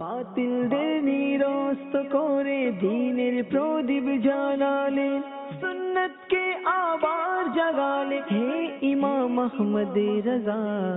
বাতিলদের নিরস্ত করে দ্বীনের প্রদীপ জ্বালালে, সুন্নতকে আবার জাগালে, হে ইমাম আহমদ রজা,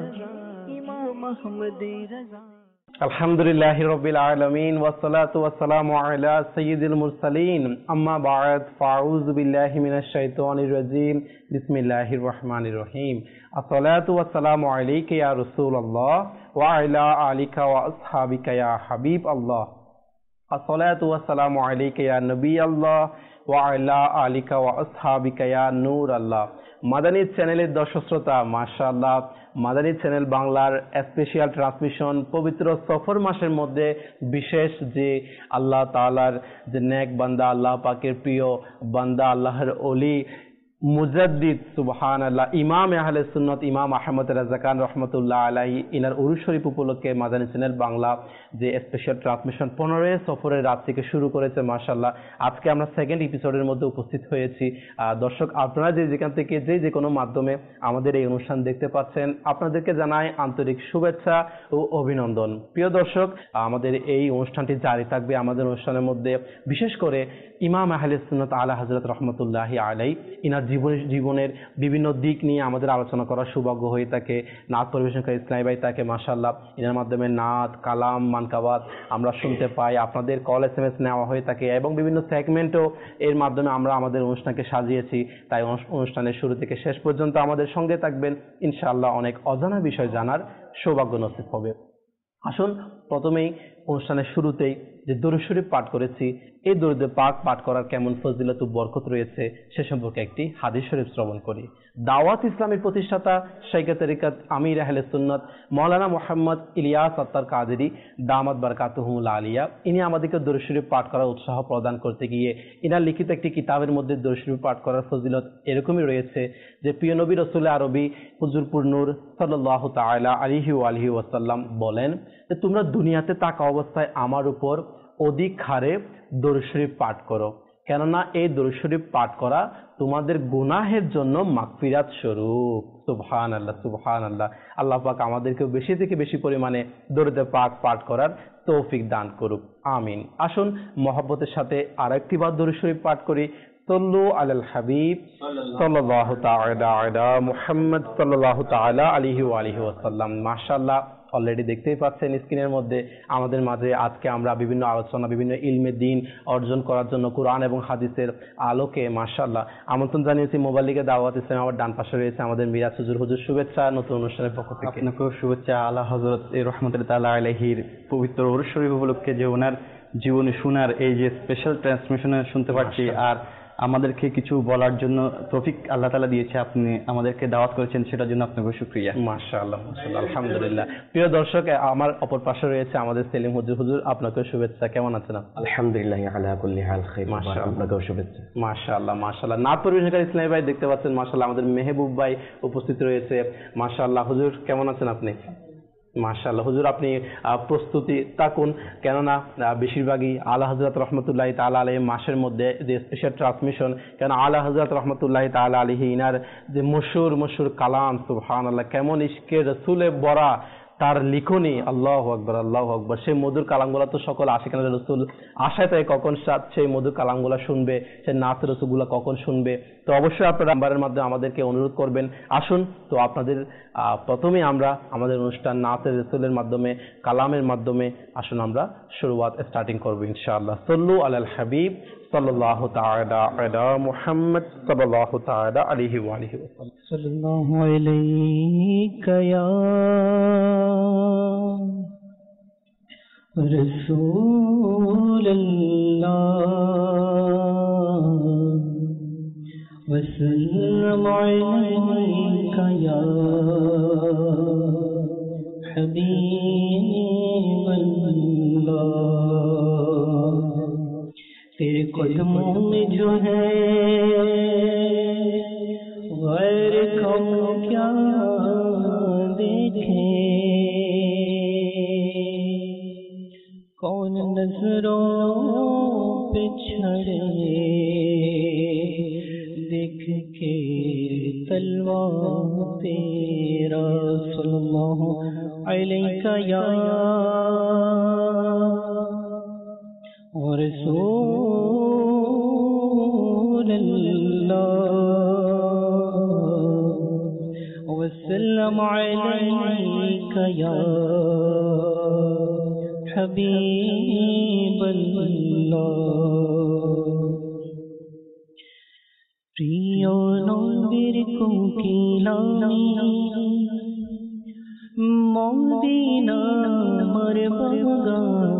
ইমাম আহমদ রজা। আলহামদুলিল্লাহি রাব্বিল আলামিন ওয়াসসালাতু ওয়াসসালামু আলা সাইয়্যিদিল মুরসালিন আম্মা বা'দ ফাউযু বিল্লাহি মিনাশ শাইতানির রাজীম বিসমিল্লাহির রহমানির রহিম আসসালাতু ওয়াসসালামু আলাইকা ইয়া রাসূলুল্লাহ ওয়া আলা আলিকা ওয়া আসহাবিকা ইয়া হাবিবাল্লাহ আসসালাতু ওয়াসসালামু আলাইকা ইয়া নবিয়াল্লাহ ওয়া আলা আলিকা ওয়া আসহাবিকা ইয়া নূরাল্লাহ। মাদানী চ্যানেলের দর্শক শ্রোতা, মাশাআল্লাহ, মাদানী চ্যানেল বাংলার স্পেশাল ট্রান্সমিশন পবিত্র সফর মাসের মধ্যে বিশেষ যে আল্লাহ তাআলার যে নেক বান্দা, আল্লাহ পাকের প্রিয় বান্দা, আল্লাহর ওলি মুজাদ্দিদ সুবহানাল্লাহ ইমাম আহলে সুন্নাত ইমাম আহমদ রাজা খান রহমতুল্লাহ আলাইহি ইনার উরুস শরীফ উপলক্ষে মাদানী চ্যানেল বাংলা যে স্পেশাল ট্রান্সমিশন 15 সফরের রাত থেকে শুরু করেছে। মাশাআল্লাহ, আজকে আমরা সেকেন্ড এপিসোডের মধ্যে উপস্থিত হয়েছি। দর্শক, আপনারা যেখান থেকে যে কোনো মাধ্যমে আমাদের এই অনুষ্ঠান দেখতে পাচ্ছেন, আপনাদেরকে জানাই আন্তরিক শুভেচ্ছা ও অভিনন্দন। প্রিয় দর্শক, আমাদের এই অনুষ্ঠানটি জারি থাকবে। আমাদের অনুষ্ঠানের মধ্যে বিশেষ করে ইমাম আহলে সুন্নাত আলা হযরত রাহমাতুল্লাহি আলাইহি ইনার জীবনের বিভিন্ন দিক নিয়ে আমাদের আলোচনা করার সৌভাগ্য হয়ে থাকে। নাত পরিবেশনকারী ইসলামী ভাই তাকে মাশাআল্লাহ ইনার মাধ্যমে নাত, কালাম, মানকাবাত আমরা শুনতে পাই। আপনাদের কল SMS নেওয়া হয়ে থাকে এবং বিভিন্ন সেগমেন্টও এর মাধ্যমে আমরা আমাদের অনুষ্ঠানকে সাজিয়েছি। তাই অনুষ্ঠানের শুরু থেকে শেষ পর্যন্ত আমাদের সঙ্গে থাকবেন, ইনশাআল্লাহ অনেক অজানা বিষয় জানার সৌভাগ্য নসিব হবে। আসুন, প্রথমেই অনুষ্ঠানের শুরুতেই যে দরুদ শরীফ পাঠ করেছি, এই দরুদ পাক পাঠ করার কেমন ফজিলত ও বরকত রয়েছে সে সম্পর্কে একটি হাদিস শরীফ শ্রবণ করি। দাওয়াত ইসলামের প্রতিষ্ঠাতা শাইখে তরিকত আমির আহলে সুন্নাত মাওলানা মুহাম্মদ ইলিয়াস আত্তার কাদেরী দামাত বারাকাতুহুল আলিয়া ইনি আমাদেরকে দরুদ শরীফ পাঠ করার উৎসাহ প্রদান করতে গিয়ে ইনার লিখিত একটি কিতাবের মধ্যে দরুদ শরীফ পাঠ করার ফজিলত এরকমই রয়েছে যে প্রিয় নবী রাসূল আরবি হুজুরপুর নূর সাল্লাল্লাহু তাআলা আলাইহি ওয়া আলিহি ওয়াসাল্লাম বলেন যে তোমরা দুনিয়াতে থাকা অবস্থায় আমার উপর অধিক হারে দরুদ শরীফ পাঠ করো, কেননা এই দরুদ শরীফ পাঠ করা তোমাদের গুনাহের জন্য মাগফিরাত স্বরূপ। সুবহানাল্লাহ, সুবহানাল্লাহ। আল্লাহ পাক আমাদেরকে বেশি থেকে বেশি পরিমাণে দরুদ পাক পাঠ করার তৌফিক দান করুক, আমিন। আসুন মহব্বতের সাথে আরেকটি বার দরুদ শরীফ পাঠ করি। সাল্লু আলাল হাবিব সাল্লাল্লাহু তাআলা আলা মুহাম্মদ সাল্লাল্লাহু তাআলা আলাইহি ওয়া আলিহি ওয়াসাল্লাম। মাশাআল্লাহ, অলরেডি দেখতেই পাচ্ছেন স্ক্রিনের মধ্যে আমাদের মাঝে আজকে আমরা বিভিন্ন আলোচনা, বিভিন্ন ইলমে দ্বীন অর্জন করার জন্য কোরআন এবং হাদিসের আলোকে মাশাআল্লাহ আমন্ত্রণ জানিয়েছি। মোবাইল লিগে দাওয়াত ইসলাম আমার ডান পাশে রয়েছে আমাদের মিরাজ হুজুর। হুজুর শুভেচ্ছা নতুন অনুষ্ঠানের পক্ষ থেকে। আপনাকেও শুভেচ্ছা। আলা হযরত রাহমাতুল্লাহি তাআলা আলাইহির পবিত্র উরুস শরীফ উপলক্ষে যে ওনার জীবনী শোনার এই যে স্পেশাল ট্রান্সমিশনে শুনতে পাচ্ছি, আর আমাদেরকে কিছু বলার জন্য তৌফিক আল্লাহ তাআলা দিয়েছে, আপনি আমাদেরকে দাওয়াত করেছেন, সেটার জন্য আপনাকে শুকরিয়া। মাশাআল্লাহ, মাশাআল্লাহ, আলহামদুলিল্লাহ। প্রিয় দর্শক, আমার অপর পাশে রয়েছে আমাদের সেলিম হুজুর। হুজুর আপনাকেও শুভেচ্ছা, কেমন আছেন? আলহামদুলিল্লাহ আলা কুল্লি হাল খাইর। মাশাআল্লাহ, আপনাকেও শুভেচ্ছা। মাশাআল্লাহ, মাশাআল্লাহ। নাত পরিবেশনকারী ইসলামী ভাই দেখতে পাচ্ছেন, মাশাআল্লাহ আমাদের মেহবুব ভাই উপস্থিত রয়েছে। মাশাআল্লাহ, হুজুর কেমন আছেন আপনি? মাশাআল্লাহ, হুজুর আপনি প্রস্তুতি থাকুন, কেননা বেশিরভাগই আলা হযরত রাহমাতুল্লাহি তাআলা আলাইহি মাসের মধ্যে যে স্পেশাল ট্রান্সমিশন, কেন আলা হযরত রাহমাতুল্লাহি তাআলা আলাইহি ইনার যে মশহুর কালাম, সুবহানাল্লাহ, কেমন ইশকে রাসূলে ভরা তার লিখনি, আল্লাহু আকবার, আল্লাহু আকবার। সেই মধুর কালামগুলো তো সকল আশিকানে রাসূল আশায় তাই কখন সেই মধুর কালামগুলো শুনবে, সেই নাত রাসূলগুলো কখন শুনবে। তো অবশ্যই আপনারা নাম্বারের মাধ্যমে আমাদেরকে অনুরোধ করবেন। আসুন, তো আপনাদের প্রথমেই আমরা আমাদের অনুষ্ঠান নাতের রাসূলের মাধ্যমে, কালামের মাধ্যমে আসুন আমরা শুরুয়াত স্টার্টিং করব ইনশাআল্লাহ। সাল্লু আলাল হাবিব সাল্লাল্লাহু তাআলা আলা মুহাম্মদ সাল্লাল্লাহু তাআলা আলাইহি ওয়া আলিহি ওয়াসাল্লাম। সাল্লাল্লাহু আলাইকা ইয়া রাসূলুল্লাহ ওয়া সাল্লামু আলাইকা ইয়া হাবিবাল্লাহ। तेरे कदमों में जो है गैर कौन क्या देखे, कौन नजरों पे छड़े देख के तलवा तेरा। सल्लल्लाहु अलैका या رسول الله وسلم عليك يا حبيب الله প্রিয় নবীর কোকিলামি মদিনা আমার বাগান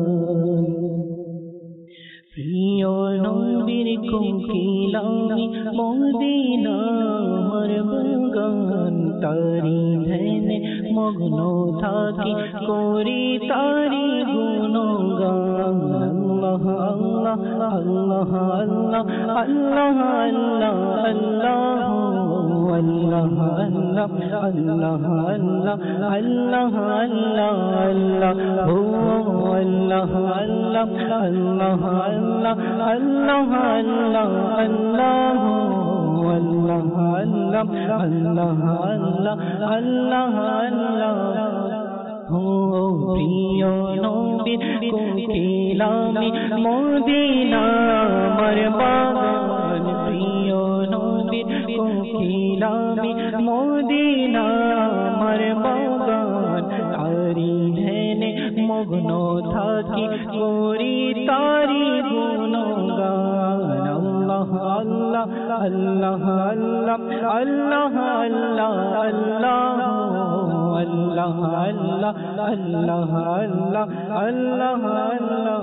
প্রিয় নবীর কোকিলামি মদিনা আমার বাগান তারি ধ্যানে মগ্ন থাকি করি তারি গুণগান আল্লাহ আল্লাহ আল্লাহ আল্লাহ আল্লাহ আল্লাহ আল্লাহ আল্লাহ আল্লাহ আল্লাহ আল্লাহ আল্লাহ আল্লাহ হো আল্লাহ আল্লাহ আল্লাহ আল্লাহ আল্লাহ আল্লাহ আল্লাহ আল্লাহ আল্লাহ আল্লাহ আল্লাহ আল্লাহ আল্লাহ হো প্রিয় নবীর কোকিলামি মদিনা আমার বাগান প্রিয় নবীর কোকিলামি মদিনা আমার বাগান তারি ধ্যানে মগ্ন থাকি করি তারি গুণগান আল্লাহ আল্লাহ আল্লাহ আল্লাহ আল্লাহ আল্লাহ আল্লাহ আল্লাহ আল্লাহ আল্লাহ আল্লাহ আল্লাহ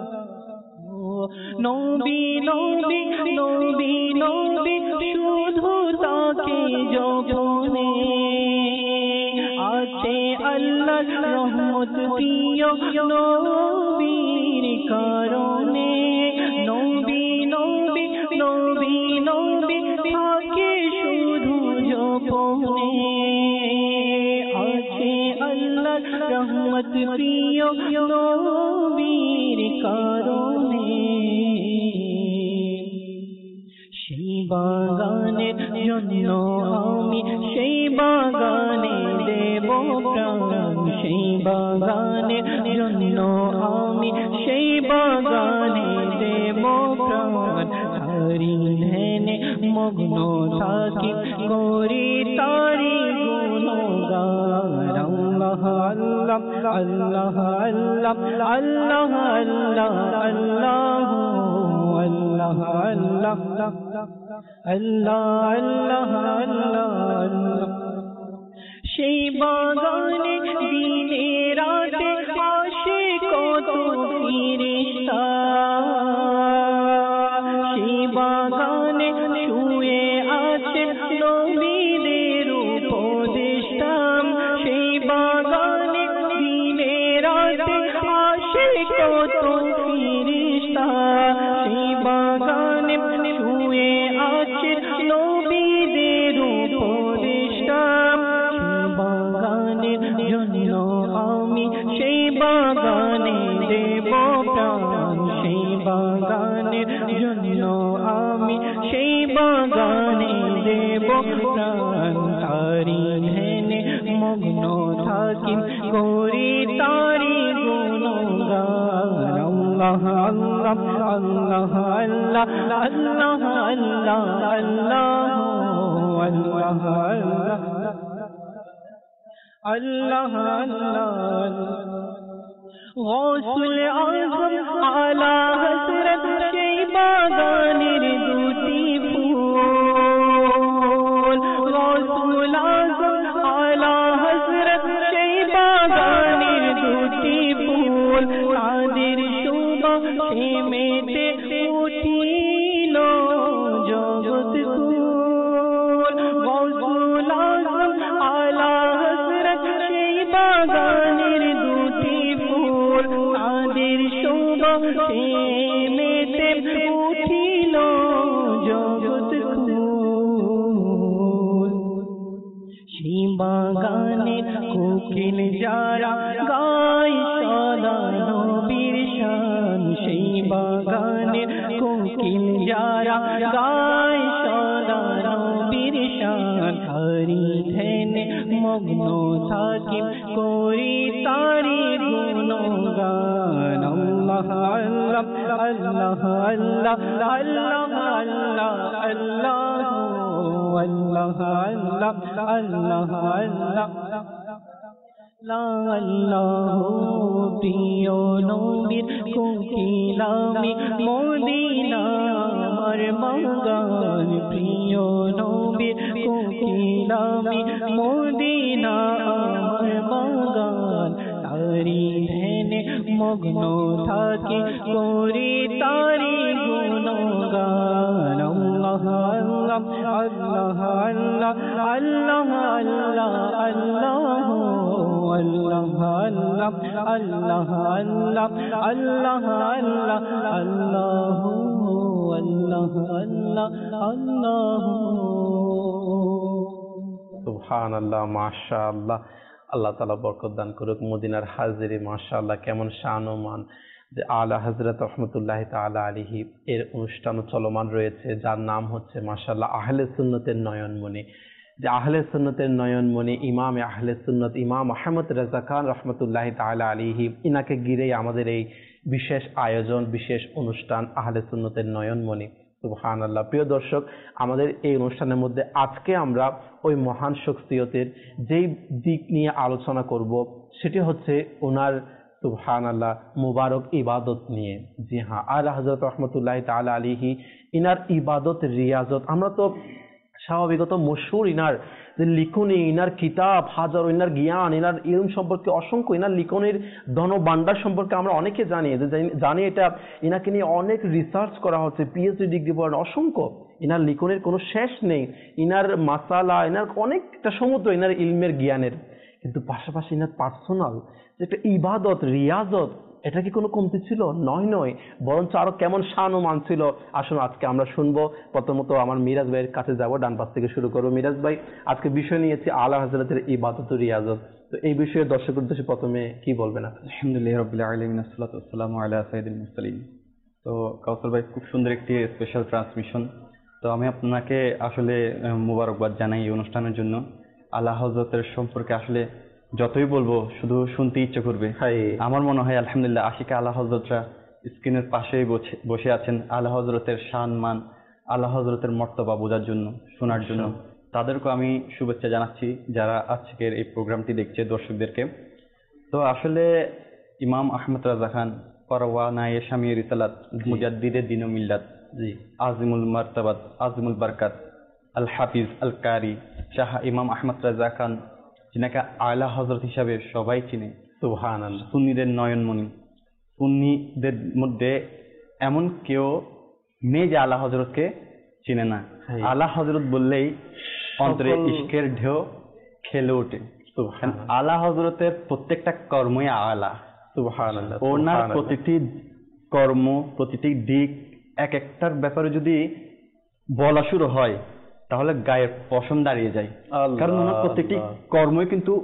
নবী নবী নবী নবী শুধু তাকে যপনে আছে আল্লাহর রহমত প্রিয় নবীর কারণে নবী নবী নবী নবী তাকে শুধু যপনে আছে আল্লাহর রহমত প্রিয় নবীর কারণে সেই বাগানের জন্য আমি সেই বাগানে দেব প্রাণ সেই বাগানের জন্য আমি সেই বাগানে দেব প্রাণ তারি ধ্যানে মগ্ন থাকি করি তারি গুণগান আল্লাহ আল্লাহ আল্লাহ আল্লাহ আল্লাহ আল্লাহ আল্লাহ আল্লাহ আল্লাহ আল্লাহ আল্লাহ আল্লাহ সেই বাগানে দিনে রাতে আসে কত ফিরিস্তা সেই বাগানে শুয়ে আছে নবীদের উপদেষ্টা সেই বাগানে দিনে রাতে আসে কত ফিরিস্তা সেই বাগানে শুয়ে আছে নবীদের উপদেষ্টা সেই বাগানের জন্য আমি সেই বাগানে দেব প্রাণ সেই বাগানের জন্য আমি সেই বাগানে দেব প্রাণ তারি ধ্যানে মগ্ন থাকি করি তারি গুণগান আল্লাহ আল্লাহ আল্লাহ আল্লাহ আল্লাহ আল্লাহ আল্লাহ আল্লাহ আল্লাহ গৌসুল আজম আলা হযরত সেই বাগানের দুটি ফুল গৌসুল আজম আলা হযরত সেই বাগানের দুটি ফুল তাদের শোভা মেতে উঠিল জগৎ কুল গৌসুল আজম আলা হযরত সেই বাগানের দুটি ফুল তাদের শোভা মেতে উঠিল জগৎ কুল সেই বাগানে কোকিল যারা গায় সদা নবীর শান সেই বাগানে কোকিল যারা গায় সদা নবীর শান তারি ধ্যানে মগ্ন থাকি করি তারি গুণগান আল্লাহ আল্লাহ আল্লাহ আল্লাহ আল্লাহ আল্লাহ আল্লাহ আল্লাহ আল্লাহ আল্লাহ প্রিয় নবীর কোকিলামি মদিনা আমার বাগান প্রিয় নবীর কোকিলামি মদিনা আমার বাগান তারি ধ্যানে মগ্ন থাকি করি তারি গুণগান আল্লাহ আল্লাহ আল্লাহ আল্লাহ আল্লাহ আল্লাহ আল্লাহ আল্লাহ আল্লাহ আল্লাহ আল্লাহ আল্লাহ আল্লাহ আল্লাহ আল্লাহ আল্লাহ সুবহানাল্লাহ, মাশাআল্লাহ। আল্লাহ তাআলা বরকত দান করুক। মদিনার হাজিরি মাশাআল্লাহ, কেমন শান ও মান যে আলা হযরত রাহমাতুল্লাহি তাআলা আলাইহি এর অনুষ্ঠান চলমান রয়েছে, যার নাম হচ্ছে মাশাআল্লাহ আহলে সুন্নতের নয়নমণি। যে আহলে সুন্নতের নয়নমণি ইমাম আহলে সুন্নত ইমাম আহমদ রাজা খান রহমতুল্লাহি তাআলা আলাইহি, ইনাকে ঘিরেই আমাদের এই বিশেষ আয়োজন, বিশেষ অনুষ্ঠান আহলে সুন্নতের নয়নমণি। সুবহানাল্লাহ। প্রিয় দর্শক, আমাদের এই অনুষ্ঠানের মধ্যে আজকে আমরা ওই মহান শখসিয়তের যেই দিক নিয়ে আলোচনা করব সেটি হচ্ছে ওনার সুবহানাল্লাহ মুবারক ইবাদত নিয়ে। জি হ্যাঁ, আলা হযরত রাহমাতুল্লাহি তাআলা আলাইহি ইনার ইবাদত রিয়াজত, আমরা তো স্বাভাবিকত মশহুর ইনার যে লিখনি, ইনার কিতাব হাজার, ইনার জ্ঞান, ইনার ইলম সম্পর্কে অসংখ্য, ইনার লিখনির ধনভাণ্ডার সম্পর্কে আমরা অনেকে জানি, যে জানি এটা ইনাকে নিয়ে অনেক রিসার্চ করা হচ্ছে, পিএইচডি ডিগ্রি পড়ানো অসংখ্য, ইনার লিখনির কোনো শেষ নেই, ইনার মাসালা, ইনার অনেকটা সমুদ্র ইনার ইলমের জ্ঞানের। কিন্তু পাশাপাশি ইনার পার্সোনাল যে একটা ইবাদত রিয়াজত, এটা কি কোনো কমতি ছিল? নয়, বরঞ্চ আরো কেমন শান ও মান ছিল। আসুন আজকে আমরা শুনবো। প্রথমত আমার মিরাজ ভাইয়ের কাছে যাব, ডান পাশ থেকে শুরু করবো। মিরাজ ভাই, আজকে বিষয় নিয়েছি আলা হযরতের ইবাদত ও রিয়াজত, তো এই বিষয়ে দর্শকের উদ্দেশ্যে প্রথমে কি বলবেন আপনি? আলহামদুলিল্লাহ রাব্বিল আলামিন, আসসালাতু ওয়াসসালামু আলা সাইয়্যিদিল মুরসালিন। তো কাউসার ভাই, খুব সুন্দর একটি স্পেশাল ট্রান্সমিশন। তো আমি আপনাকে আসলে মোবারকবাদ জানাই এই অনুষ্ঠানের জন্য। আলা হযরতের সম্পর্কে আসলে যতই বলবো শুধু শুনতে ইচ্ছে করবে। আমার মনে হয় আলহামদুলিল্লাহ আশিকে আলা হযরতরা স্ক্রিনের পাশেই বসে আছেন আলা হযরতের শান মান, আলা হযরতের মর্তবা বোঝার জন্য, শোনার জন্য। তাদেরকে আমি শুভেচ্ছা জানাচ্ছি যারা আজকের এই প্রোগ্রামটি দেখছে, দর্শকদেরকে। তো আসলে ইমাম আহমদ রাজা খান পরওয়ানায়ে শামি রিসালাত, মুজাদ্দিদে দ্বীন ও মিল্লাত, আজিমুল মারতাবাত, আজিমুল বারকাত, আল হাফিজ আল কারি শাহ ইমাম আহমদ রাজা খান, যিনাকে আলা হযরত হিসাবে সবাই চিনে। সুবহানাল্লাহ। সুন্নিদের নয়নমণি। সুন্নিদের মধ্যে এমন কেউ নেই যে আলা হযরতকে চিনে না। আলা হযরত বললেই অন্তরে ইশকের ঢেউ খেলে ওঠে। আলা হযরতের প্রত্যেকটা কর্মই আলা। সুবহানাল্লাহ। ওনার প্রতিটি কর্ম, প্রতিটি দিক, এক একটার ব্যাপারে যদি বলা শুরু হয় তাহলে গায়ের পশম দাঁড়িয়ে যায়। কারণ ওনার প্রত্যেকটি কর্মই কিন্তু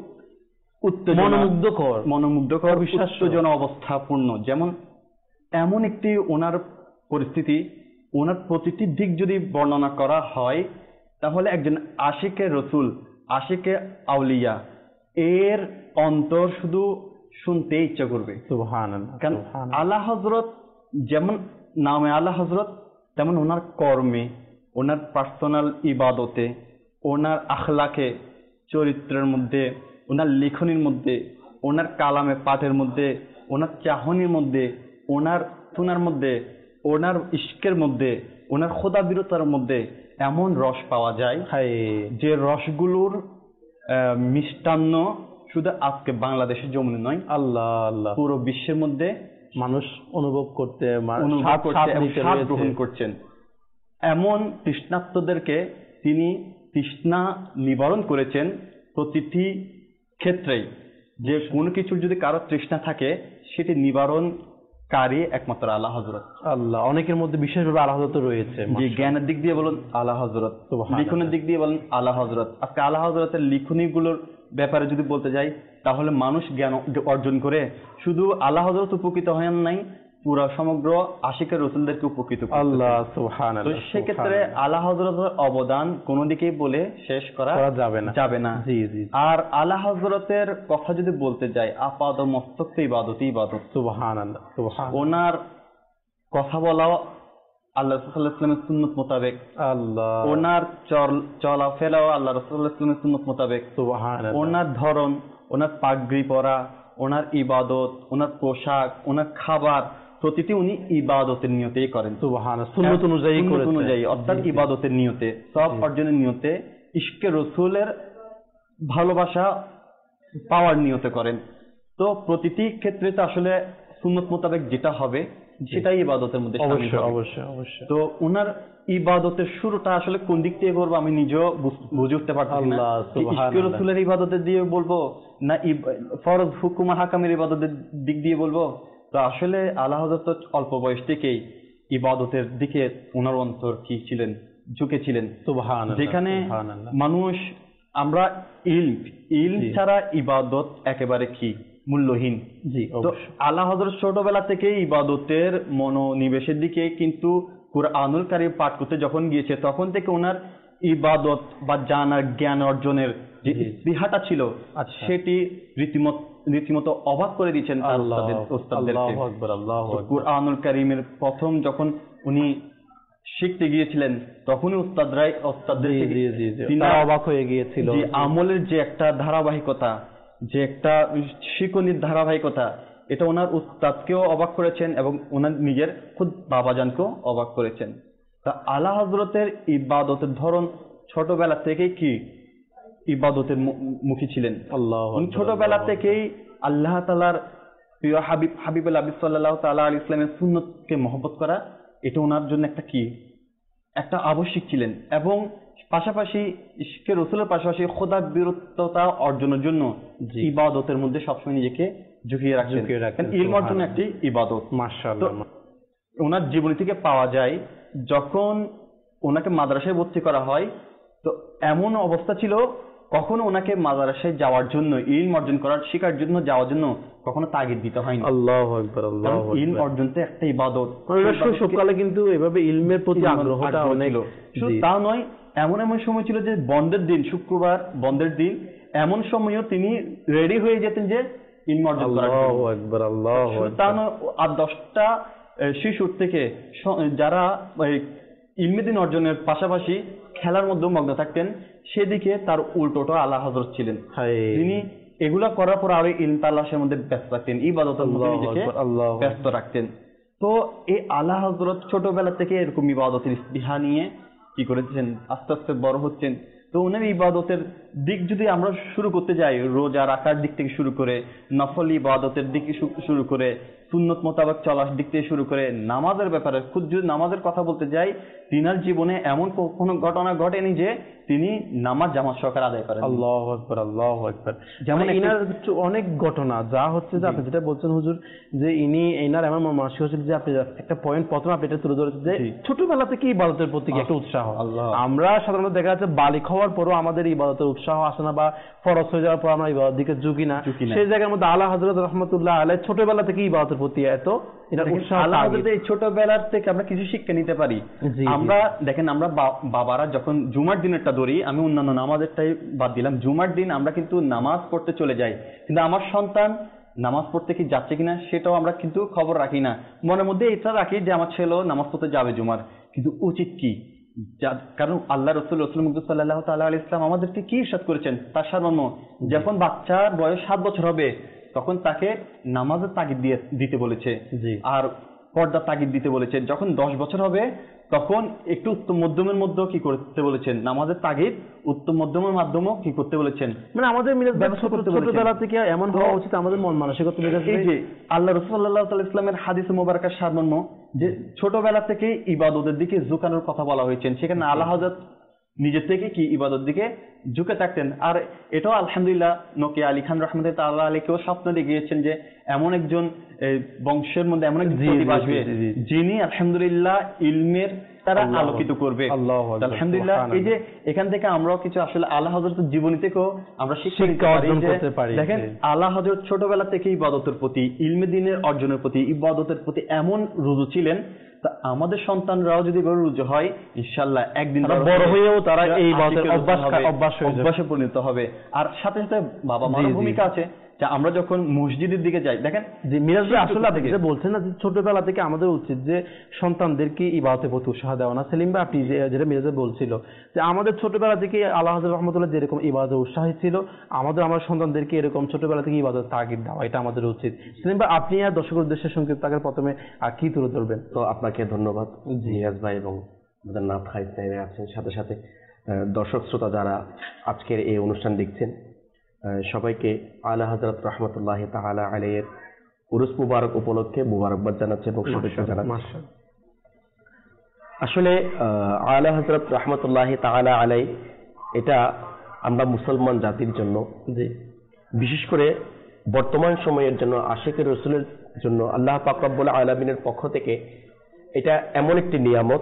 মনোমুগ্ধকর, উত্তেজনা অবস্থাপূর্ণ। যেমন এমন একটি ওনার পরিস্থিতি, ওনার প্রতিটি দিক যদি বর্ণনা করা হয় তাহলে একজন আশিকে রসুল, আশিকে আউলিয়া এর অন্তর শুধু শুনতে ইচ্ছা করবে। সুবহানাল্লাহ। কারণ আলা হযরত যেমন নামে আলা হযরত, তেমন ওনার কর্মে, ওনার পার্সোনাল ইবাদতে, ওনার আখলাকে, চরিত্রের মধ্যে, ওনার লেখনীর মধ্যে, ওনার কালামে পাঠের মধ্যে, ওনার চাহনির মধ্যে, ওনার শোনার মধ্যে, ওনার ইশকের মধ্যে, ওনার খোদাবিরতার মধ্যে এমন রস পাওয়া যায় যে রসগুলোর মিষ্টান্ন শুধু আজকে বাংলাদেশের জমিনে নয়, আল্লাহ আল্লাহ পুরো বিশ্বের মধ্যে মানুষ অনুভব করতে, স্বাদ গ্রহণ করছেন। এমন তৃষ্ণার্তদেরকে তিনি তৃষ্ণা নিবারণ করেছেন প্রতিটি ক্ষেত্রেই। যে কোনো কিছুর যদি কারো তৃষ্ণা থাকে সেটি নিবারণকারী একমাত্র আলা হযরত। আল্লাহ, অনেকের মধ্যে বিশেষভাবে আলা হযরত রয়েছে। যে জ্ঞানের দিক দিয়ে বলুন আলা হযরত, লিখনের দিক দিয়ে বলুন আলা হযরত। আজকে আলা হযরতের লিখনিগুলোর ব্যাপারে যদি বলতে যাই তাহলে মানুষ জ্ঞান অর্জন করে শুধু আলা হযরত উপকৃত হয় নাই, পুরো সমগ্র আশিকে রসুলদেরকে উপকৃত। আল্লাহ সুবহানাল্লাহ। তো সেক্ষেত্রে আলা হযরতের অবদান কোনো দিকেই বলে শেষ করা যাবে না। জি জি। আর আলা হযরতের কথা যদি বলতে যাই, আপাদ মস্তক ইবাদতই ইবাদত। সুবহানাল্লাহ সুবহানাল্লাহ। ওনার কথা বলাও আল্লাহ রাসূল সাল্লাল্লাহু আলাইহি ওয়াসাল্লামের সুন্নাত মোতাবেক, আল্লাহ, ওনার চলাফেরাও আল্লাহ রাসূল সাল্লাল্লাহু আলাইহি ওয়াসাল্লামের সুন্নাত মোতাবেক, সুবহানাল্লাহ, ওনার ধরন, ওনার পাগড়ি পরা, ওনার ইবাদত, ওনার পোশাক, ওনার খাবার, প্রতিটি উনি ইবাদতের নিয়তেই করেন। সুবহানাল্লাহ, সুন্নাত অনুযায়ী সুন্নাত করেছেন। অনুযায়ী, অর্থাৎ জি, জি। ইবাদতের নিয়তে, সব জি। অর্জনের নিয়তে, ইশকে রসুলের ভালোবাসা পাওয়ার নিয়তে করেন। তো প্রতিটি ক্ষেত্রে তো আসলে সুন্নত মোতাবেক যেটা হবে সেটাই ইবাদতের মধ্যে শামিল অবশ্যই হবে। অবশ্যই অবশ্যই। তো ওনার ইবাদতের শুরুটা আসলে কোন দিক থেকে করবো আমি নিজেও বুঝে উঠতে পারছি না। আল্লাহ, কি ইশকে সুবহানাল্লাহ। রসুলের ইবাদতের দিয়ে বলবো, না ফরজ হুকুম আর হাকামের ইবাদতের দিক দিয়ে বলবো? তো আসলে আল্লাহ হযরত তো অল্প বয়স থেকেই ইবাদতের দিকে ওনার অন্তর কি ছিলেন, ঝুঁকেছিলেন। সুবহানাল্লাহ, যেখানে সুবহানাল্লাহ। মানুষ, আমরা ইলম জি। ছাড়া ইবাদত একেবারে কি মূল্যহীন। জি, তো অবশ্যই। আল্লাহ হযরত ছোটবেলা থেকেই ইবাদতের মনোনিবেশের দিকে, কিন্তু কুরআনুল কারীম পাঠ করতে যখন গিয়েছে তখন থেকে ওনার ইবাদত বা জানার জ্ঞান অর্জনের যে জি। স্পৃহাটা ছিল, আচ্ছা। সেটি রীতিমতো অবাক করে দিয়েছেন তার ওস্তাদদেরকে। আল্লাহু আকবার, আল্লাহু আকবার। কুরআনুল কারীমের প্রথম যখন উনি শিখতে গিয়েছিলেন তখনই ওস্তাদদের জি, জি, জি, জি। তারা অবাক হয়ে গিয়েছিল। যে আমলের যে একটা ধারাবাহিকতা, যে একটা শিকনির ধারাবাহিকতা, এটা ওনার উস্তাদকেও অবাক করেছেন এবং ওনার নিজের খুদ বাবাজানকেও অবাক করেছেন। তা আলা হযরতের ইবাদতের ধরন ছোটবেলা থেকেই কি ইবাদতের মুখী ছিলেন। আল্লাহু উনি আকবার, ছোটবেলা আল্লাহু থেকেই আল্লাহ তাআলার প্রিয় হাবিবুল আবিদ সাল্লাল্লাহু তাআলা আলাইহি ইসলামের সুন্নতকে মহব্বত করা, এটা ওনার জন্য একটা আবশ্যিক ছিলেন। এবং পাশাপাশি ইশকে রসুলের পাশাপাশি খোদা বিরুদ্ধতা অর্জনের জন্য জি। ইবাদতের মধ্যে সবসময় নিজেকে ঝুঁকিয়ে রাখছেন। ইলম অর্জন একটি ইবাদত। মাশাআল্লাহ। তো ওনার জীবনী থেকে পাওয়া যায়, যখন ওনাকে মাদ্রাসায় ভর্তি করা হয় তো এমন অবস্থা ছিল, কখনো ওনাকে মাদ্রাসায় যাওয়ার জন্য, ইলম অর্জন করার শেখার জন্য যাওয়ার জন্য কখনো তাগিদ দিতে হয়নি। আল্লাহু আকবার, আল্লাহু কারণ ইলম আকবার। অর্জন তো একটা ইবাদত। শৈশবকালে কিন্তু এভাবে ইলমের প্রতি আগ্রহটা আগ্রহ অনেক ছিল। শুধু জি। তা নয়, এমন সময় ছিল যে বন্ধের দিন, শুক্রবার বন্ধের দিন, এমন সময়ও তিনি রেডি হয়ে যেতেন যে ইলম অর্জন করার জন্য। আল্লাহু আকবার, আল্লাহু শুধু তা আকবার। নয়, আর 10টা শিশুর থেকে যারা ইলমে দিন অর্জনের পাশাপাশি খেলার মধ্যে মগ্ন থাকতেন, সেদিকে তার উল্টোটা আলা হযরত ছিলেন। হায়। তিনি এগুলা করার পর আরো ইলম তালাশের মধ্যে ব্যস্ত রাখতেন, ইবাদতের মধ্যে আল্লাহু নিজেকে আকবার, আল্লাহু আকবার। ব্যস্ত রাখতেন। তো এই আলা হযরত ছোটবেলা থেকে এরকম ইবাদতের স্পৃহা নিয়ে কি করেছেন, আস্তে আস্তে বড় হচ্ছেন। তো ওনার ইবাদতের দিক যদি আমরা শুরু করতে যাই, রোজা রাখার দিক থেকে শুরু করে, নফল ইবাদতের দিক শুরু করে, সুন্নত মোতাবেক চলার দিক থেকে শুরু করে, নামাজের ব্যাপারে খুদ যদি নামাজের কথা বলতে যাই, তিনার জীবনে এমন কোনো ঘটনা ঘটেনি যে তিনি নামাজ জামাত সহকারে আদায় করেন। আল্লাহু আকবার, আল্লাহু আকবার। যেমন মানে ইনার অনেক ঘটনা যা হচ্ছে যে আপনি যেটা বলছেন হুজুর, যে ইনার এমন মানসিক হচ্ছে যে আপনি একটা পয়েন্ট প্রথমে আপনি এটা তুলে ধরেছেন যে জি। ছোটবেলা থেকে ইবাদতের প্রতি একটা উৎসাহ। আল্লাহ। আমরা সাধারণত দেখা যাচ্ছে বালিক হওয়ার পরও আমাদের ইবাদতের উৎসাহ আসে না, বা ফরজ হয়ে যাওয়ার পর আমরা ইবাদতের দিকে ঝুঁকি না। সেই জায়গার মধ্যে আলা হযরত রাহমাতুল্লাহ আলাইহি ছোটবেলা থেকে ইবাদতের প্রতি এত উৎসাহ। আল্লাহ হযরতের এই ছোটবেলার থেকে আমরা কিছু শিক্ষা নিতে পারি। জি, আমরা দেখেন, আমরা বাবারা যখন জুমার দিনেরটা ধরি, আমি অন্যান্য নামাজেরটাই বাদ দিলাম, জুমার দিন আমরা কিন্তু নামাজ পড়তে চলে যাই, কিন্তু আমার সন্তান নামাজ পড়তে কি যাচ্ছে কিনা সেটাও আমরা কিন্তু খবর রাখি না। মনের মধ্যে এটা রাখি যে আমার ছেলেও নামাজ পড়তে যাবে জুমার, কিন্তু উচিত কি? কারণ আল্লাহ রাসূল সাল্লাল্লাহু তাআলা আলাইহি ওয়াসাল্লাম আমাদেরকে কি ইরশাদ করেছেন, তার সারমর্ম, যখন বাচ্চার বয়স 7 বছর হবে তখন তাকে নামাজের তাগিদ দিতে বলেছে, জি। আর পর্দা তাগিদ দিতে বলেছে। যখন 10 বছর হবে তখন একটু উত্তম মধ্যমের মধ্যে কি করতে বলেছেন, নামাজের তাগিদ উত্তম মধ্যমের মাধ্যমেও কি করতে বলেছেন, মানে আমাদের ব্যবস্থা করতে বলেছেন। ছোটবেলা থেকে এমন হওয়া উচিত, আমাদের মন মানসিকতা এই যে আল্লাহ রাসূল সাল্লাল্লাহু আলাইহি ওয়াসাল্লামের হাদিসে মোবারকার সারমর্ম, যে ছোটবেলা থেকে ইবাদতের দিকে ঝুঁকানোর কথা বলা হয়েছে, সেখানে আল্লাহ হযরত নিজে থেকে কি ইবাদত দিকে ঝুঁকে থাকতেন। আর এটাও আলহামদুলিল্লাহ নকিয়া আলী খান রাহমাতুল্লাহি তাআলা আলাইহিকেও স্বপ্ন দেখিয়েছেন যে এমন একজন বংশের মধ্যে এমন একজন প্রতিভা আসবে যিনি আলহামদুলিল্লাহ ইলমের তারা আলোকিত করবে। আলহামদুলিল্লাহ, এই যে এখান থেকে আমরাও কিছু আসলে আলা হযরতের জীবনী থেকেও আমরা শিক্ষা অর্জন করতে পারি। দেখেন, আলা হযরত ছোটবেলা থেকে ইবাদতের প্রতি, ইলমে দ্বীনের অর্জনের প্রতি, ইবাদতের প্রতি এমন রুজু ছিলেন। তা আমাদের সন্তানরাও যদি বড় রুজু হয়, ইনশাআল্লাহ একদিন বড় হয়েও তারা এই ইবাদতের অভ্যাসে পরিণত হবে। আর সাথে সাথে বাবা মার ভূমিকা আছে, যে আমরা যখন মসজিদের দিকে যাই, দেখেন যে মিরাজ ভাই আসলে আপনি থেকে যে বলছেন না যে ছোটবেলা থেকে আমাদের উচিত যে সন্তানদেরকে ইবাদতের প্রতি উৎসাহ দেওয়া না। সেলিম ভাই আপনি যেটা মিরাজ ভাই বলছিল যে আমাদের ছোটবেলা থেকে আল্লাহ হযরত রহমতুল্লাহ যেরকম ইবাদতে উৎসাহী ছিল, আমার সন্তানদেরকে এরকম ছোটবেলা থেকে ইবাদত তাগিদ দেওয়া, এটা আমাদের উচিত। সেলিম ভাই আপনি আর দর্শকের উদ্দেশ্যে সংক্ষিপ্ত আকারে প্রথমে কি তুলে ধরবেন? তো আপনাকে ধন্যবাদ নিয়াজ ভাই এবং আমাদের নাথ ভাই আছেন, সাথে সাথে দর্শক শ্রোতা যারা আজকের এই অনুষ্ঠান দেখছেন, সবাইকে আলা হযরত রহমতুল্লাহ তাআলা আলাইহির উরুস মুবারক উপলক্ষে মুবারকবাদ জানাচ্ছি এবং শুভেচ্ছা জানাচ্ছি। আসলে আলা হযরত রহমতুল্লাহ তাআলা আলাই, এটা আমরা মুসলমান জাতির জন্য, বিশেষ করে বর্তমান সময়ের জন্য, আশিকের রাসূলের জন্য আল্লাহ পাক রব্বুল আলামিনের পক্ষ থেকে এটা এমন একটি নিয়ামত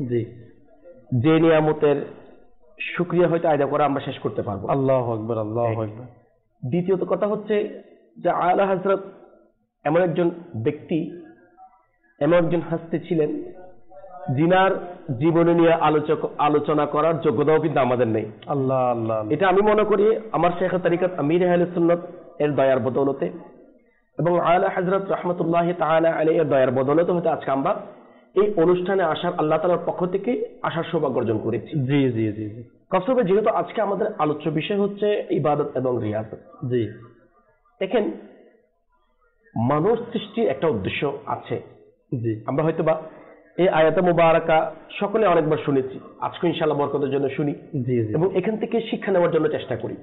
যে নিয়ামতের শুকরিয়া হয়তো আদায় করা আমরা শেষ করতে পারবো। আল্লাহু আকবার, আল্লাহু আকবার। দ্বিতীয়ত কথা হচ্ছে যে আলা হযরত এমন একজন ব্যক্তি, এমন একজন হাস্তি ছিলেন যিনার জীবনী নিয়ে আলোচনা করার যোগ্যতাও কিন্তু আমাদের নেই। আল্লাহ আল্লাহ, এটা আমি মনে করি আমার শেখ তরিকত আমির আহলে সুন্নাত এর দয়ার বদৌলতে এবং আলা হযরত রহমতুল্লাহ তাআলা আলাইহি এর দয়ার বদৌলতে হয়তো আজকে আমরা এই অনুষ্ঠানে আসার, আল্লাহ তাআলার পক্ষ থেকে আসার সৌভাগ্য অর্জন করেছি। জি জি জি জি। কসবে যেহেতু আজকে আমাদের আলোচ্য বিষয় হচ্ছে ইবাদত এবং রিয়াজত। জি, দেখেন মানুষ সৃষ্টির একটা উদ্দেশ্য আছে। জি, আমরা হয়তো বা এই আয়াতে মুবারাকা সকলে অনেকবার শুনেছি, আজকে ইনশাআল্লাহ বরকতের জন্য শুনি জি জি, এবং এখান থেকে শিক্ষা নেওয়ার জন্য চেষ্টা করি।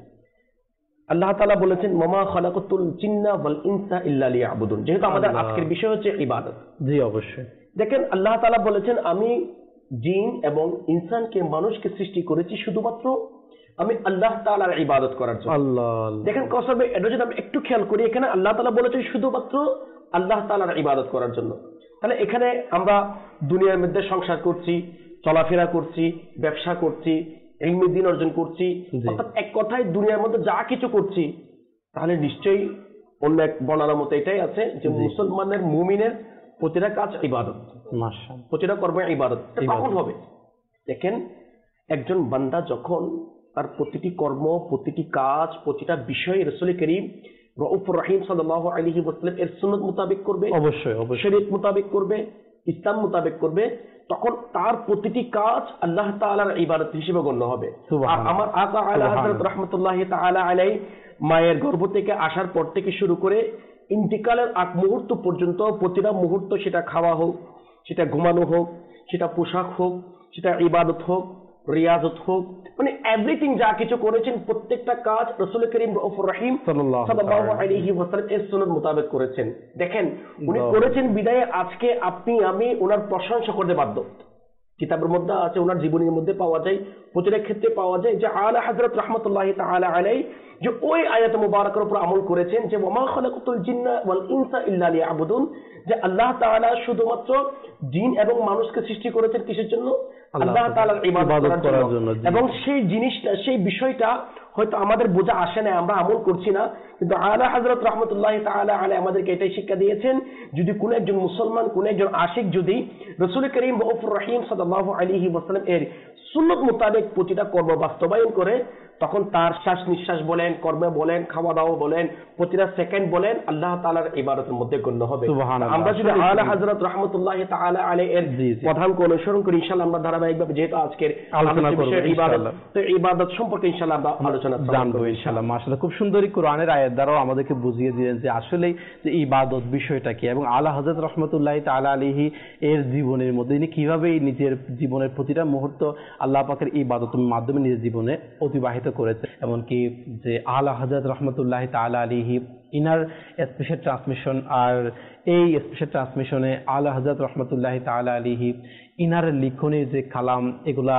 আল্লাহ তাআলা বলেছেন ওয়ামা খালাকাতুল জিন্না ওয়াল ইনসা ইল্লা লিয়াবুদুন, যেহেতু আমাদের আজকের বিষয় হচ্ছে ইবাদত। জি অবশ্যই। দেখেন আল্লাহ তাআলা বলেছেন আমি জিন এবং ইনসানকে, মানুষকে সৃষ্টি করেছি শুধুমাত্র আমি আল্লাহ তাআলার ইবাদত করার জন্য। আল্লাহ, দেখেন কসবে এটা যদি আমি একটু খেয়াল করি, এখানে আল্লাহ তাআলা বলেছেন শুধুমাত্র আল্লাহ তাআলার ইবাদত করার জন্য। তাহলে এখানে আমরা দুনিয়ার মধ্যে সংসার করছি, চলাফেরা করছি, ব্যবসা করছি, ইলমি দ্বীন অর্জন করছি, অর্থাৎ এক কথায় দুনিয়ার মধ্যে যা কিছু করছি, তাহলে নিশ্চয়ই অন্য এক বর্ণনার মতো এটাই আছে যে মুসলমানের, মুমিনের প্রতিটা কাজ ইবাদত, মাশাআল্লাহ, প্রতিটা কর্ম ইবাদত। কখন হবে? দেখেন একজন বান্দা যখন তার প্রতিটি কর্ম, প্রতিটি কাজ, প্রতিটা বিষয় রাসূল করিম রউফুর রহিম সাল্লাল্লাহু আলাইহি ওয়াসাল্লাম এর সুন্নাত মোতাবেক করবে, অবশ্যই অবশ্যই শরীয়ত মোতাবেক করবে, ইসলাম মোতাবেক করবে, তখন তার প্রতিটি কাজ আল্লাহ তাআলার ইবাদত হিসেবে গণ্য হবে। আর আমার আকা আলা হযরত রাহমাতুল্লাহ তাআলা আলাইহি মায়ের গর্ভ থেকে আসার পর থেকে শুরু করে ইন্তিকালের আগ মুহূর্ত পর্যন্ত প্রতিটা মুহূর্ত, সেটা খাওয়া হোক, সেটা ঘুমানো হোক, সেটা পোশাক হোক, সেটা ইবাদত হোক, রিয়াজত হোক, মানে এভরিথিং যা কিছু করেছেন প্রত্যেকটা কাজ রাসূল করিম রউফুর রহিম সাল্লাল্লাহু আলাইহি ওয়াসাল্লাম এর সুন্নাত মোতাবেক করেছেন। দেখেন উনি করেছেন বিদায়ে আজকে আপনি আমি ওনার প্রশংসা করতে বাধ্য। কিতাবের মধ্যে আছে, ওনার জীবনের মধ্যে পাওয়া যায়, প্রতিটা ক্ষেত্রে পাওয়া যায় যে আলা হযরত রাহমাতুল্লাহ তাআলা আলাইহি যে ওই আয়াত মুবারাকার উপর আমল করেছেন যে ওয়ামা খালাকাতুল জিন্না ওয়াল ইনসা ইল্লা লিয়াবুদুন, যে আল্লাহ তাআলা শুধুমাত্র জিন এবং মানুষকে সৃষ্টি করেছেন কিসের জন্য? আল্লাহ তাআলার ইবাদত করার জন্য। এবং সেই জিনিসটা, সেই বিষয়টা হয়তো আমাদের বোঝা আসে না, আমরা আমল করছি না, কিন্তু আলা হযরত রাহমাতুল্লাহ তাআলা আলাইহি আমাদেরকে এটাই শিক্ষা দিয়েছেন, যদি কোনো একজন মুসলমান, কোনো একজন আশিক যদি রাসূল করিম রউফুর রহিম সাল্লাল্লাহু আলাইহি ওয়াসাল্লাম এর সুন্নাত মোতাবেক প্রতিটা কর্ম বাস্তবায়ন করে, তখন তার শ্বাস নিঃশ্বাস বলেন, কর্মে বলেন, খাওয়া দাওয়া বলেন, প্রতিটা সেকেন্ড বলেন আল্লাহ তাআলার ইবাদতের মধ্যে গণ্য হবে। আমরা যদি আলা হযরত রাহমাতুল্লাহ তাআলা আলাইহি এর প্রধানকে অনুসরণ করি, ইনশাআল্লাহ আমরা ধারাবাহিকভাবে, যেহেতু আজকের আলোচনা করব ইবাদত, তো ইবাদত সম্পর্কে ইনশাআল্লাহ আমরা আলোচনা জানবো ইনশাআল্লাহ। মাশাআল্লাহ, খুব সুন্দরই কোরআনের আয়াত দ্বারাও আমাদেরকে বুঝিয়ে দিলেন যে আসলে যে ইবাদত বিষয়টা কি, এবং আলা হযরত রাহমাতুল্লাহ তাআলা আলাইহি এর জীবনের মধ্যে তিনি কিভাবে নিজের জীবনের প্রতিটা মুহূর্ত আল্লাহ পাকের ইবাদতের মাধ্যমে নিজের জীবনে অতিবাহিত করেছে। এমনকি যে আলা হযরত রাহমাতুল্লাহ তাআলা আলাইহি ইনার স্পেশাল ট্রান্সমিশন, আর এই স্পেশাল ট্রান্সমিশনে আলা হযরত রাহমাতুল্লাহ তাআলা আলাইহি ইনার লিখনের যে কালাম, এগুলা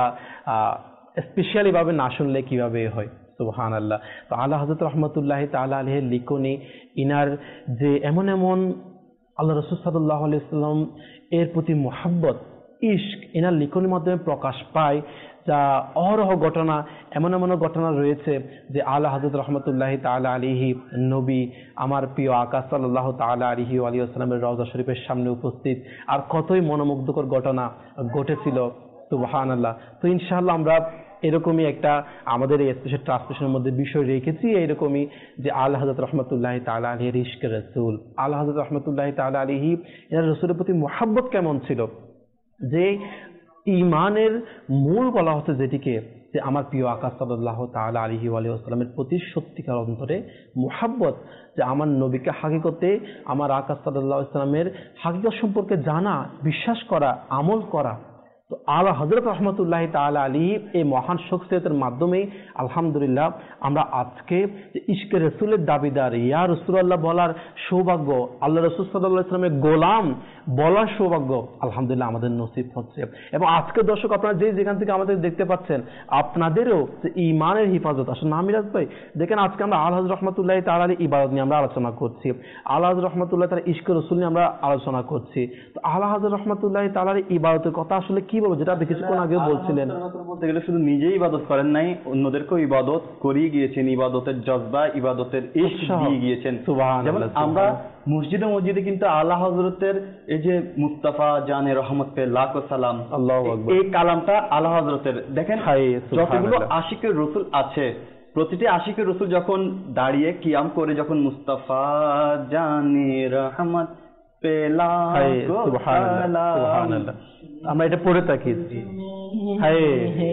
স্পেশালি ভাবে না শুনলে কিভাবে হয়। সুবহানাল্লাহ। তো আলা হযরত রাহমাতুল্লাহ তাআলা আলাইহির লিখনি, ইনার যে এমন এমন আল্লাহ রাসূল সাল্লাল্লাহু আলাইহি ওয়াসাল্লাম এর প্রতি মুহাব্বত, ইশক ইনার লিখনের মাধ্যমে প্রকাশ পায়, যা অহরহ ঘটনা, এমন এমন ঘটনা রয়েছে যে আলা হযরত রাহমাতুল্লাহ তাআলা আলাইহি নবী, আমার প্রিয় আকা সাল্লাল্লাহু তাআলা আলাইহি ওয়া সাল্লামের রওজা শরীফের সামনে উপস্থিত, আর কতই মনোমুগ্ধকর ঘটনা ঘটেছিল। সুবহানাল্লাহ। তো ইনশাআল্লাহ আমরা এরকমই একটা আমাদের এই স্পেশাল ট্রান্সলেশনের মধ্যে বিষয় রেখেছি, এইরকমই যে আলা হযরত রাহমাতুল্লাহি তাআলা আলাইহির ইশকে রাসূল, আলা হযরত রাহমাতুল্লাহি তাআলা আলাইহি এর রাসূলের প্রতি মুহাব্বত কেমন ছিল, যে ঈমানের মূল বলা হচ্ছে যেটিকে, যে আমার প্রিয় আকা সাল্লাল্লাহু তাআলা আলাইহি ওয়া সাল্লামের প্রতি সত্যিকার অন্তরে মুহাব্বত, যে আমার নবীকে হাকিকতে আমার আকা সাল্লাল্লাহু আলাইহি সাল্লামের হাকিকত সম্পর্কে জানা, বিশ্বাস করা, আমল করা। তো আলা হযরত রাহমাতুল্লাহি তাআলা আলাইহি এই মহান শখসিয়তের মাধ্যমে আলহামদুলিল্লাহ আমরা আজকে যে ইশকে রাসূলের দাবিদার, ইয়া রাসূলুল্লাহ বলার সৌভাগ্য, আল্লাহ রাসূল সাল্লাল্লাহু আলাইহি ওয়াসাল্লামের গোলাম বলার সৌভাগ্য আলহামদুলিল্লাহ আমাদের নসিব হচ্ছে। এবং আজকে দর্শক আপনারা যেখান থেকে আমাদের দেখতে পাচ্ছেন, আপনাদেরও যে ঈমানের হিফাজত। আসলে না মিরাজ ভাই, দেখেন আজকে আমরা আলা হযরত রাহমাতুল্লাহি তাআলা আলাইহি ইবাদত নিয়ে আমরা আলোচনা করছি, আলা হযরত রাহমাতুল্লাহি তাআলা ইশকে রাসূল নিয়ে আমরা আলোচনা করছি। তো আলা হযরত রাহমাতুল্লাহি তাআলা আলাইহি ইবাদতের কথা আসলে কি বলবো, যেটা আপনি কিছুক্ষণ আগেও বলছিলেন। বলতে গেলে শুধু নিজেই ইবাদত করেন নাই, অন্যদেরকেও ইবাদত করিয়ে গিয়েছেন, ইবাদতের জজবা, ইবাদতের ইশক দিয়ে গিয়েছেন। যেমন আমরা মসজিদে মসজিদে কিন্তু আলা হযরতের এই যে মুস্তাফা জানে রহমত পে লাখো সালাম, আল্লাহু আকবার, এই কালামটা আলা হযরতের। দেখেন যতগুলো আশিকের রাসূল আছে, প্রতিটি আশিকের রাসূল যখন দাঁড়িয়ে কিয়াম করে, যখন মুস্তাফা জানে রহমত পে লাখো সালাম, আমরা এটা পড়ে থাকি, হায়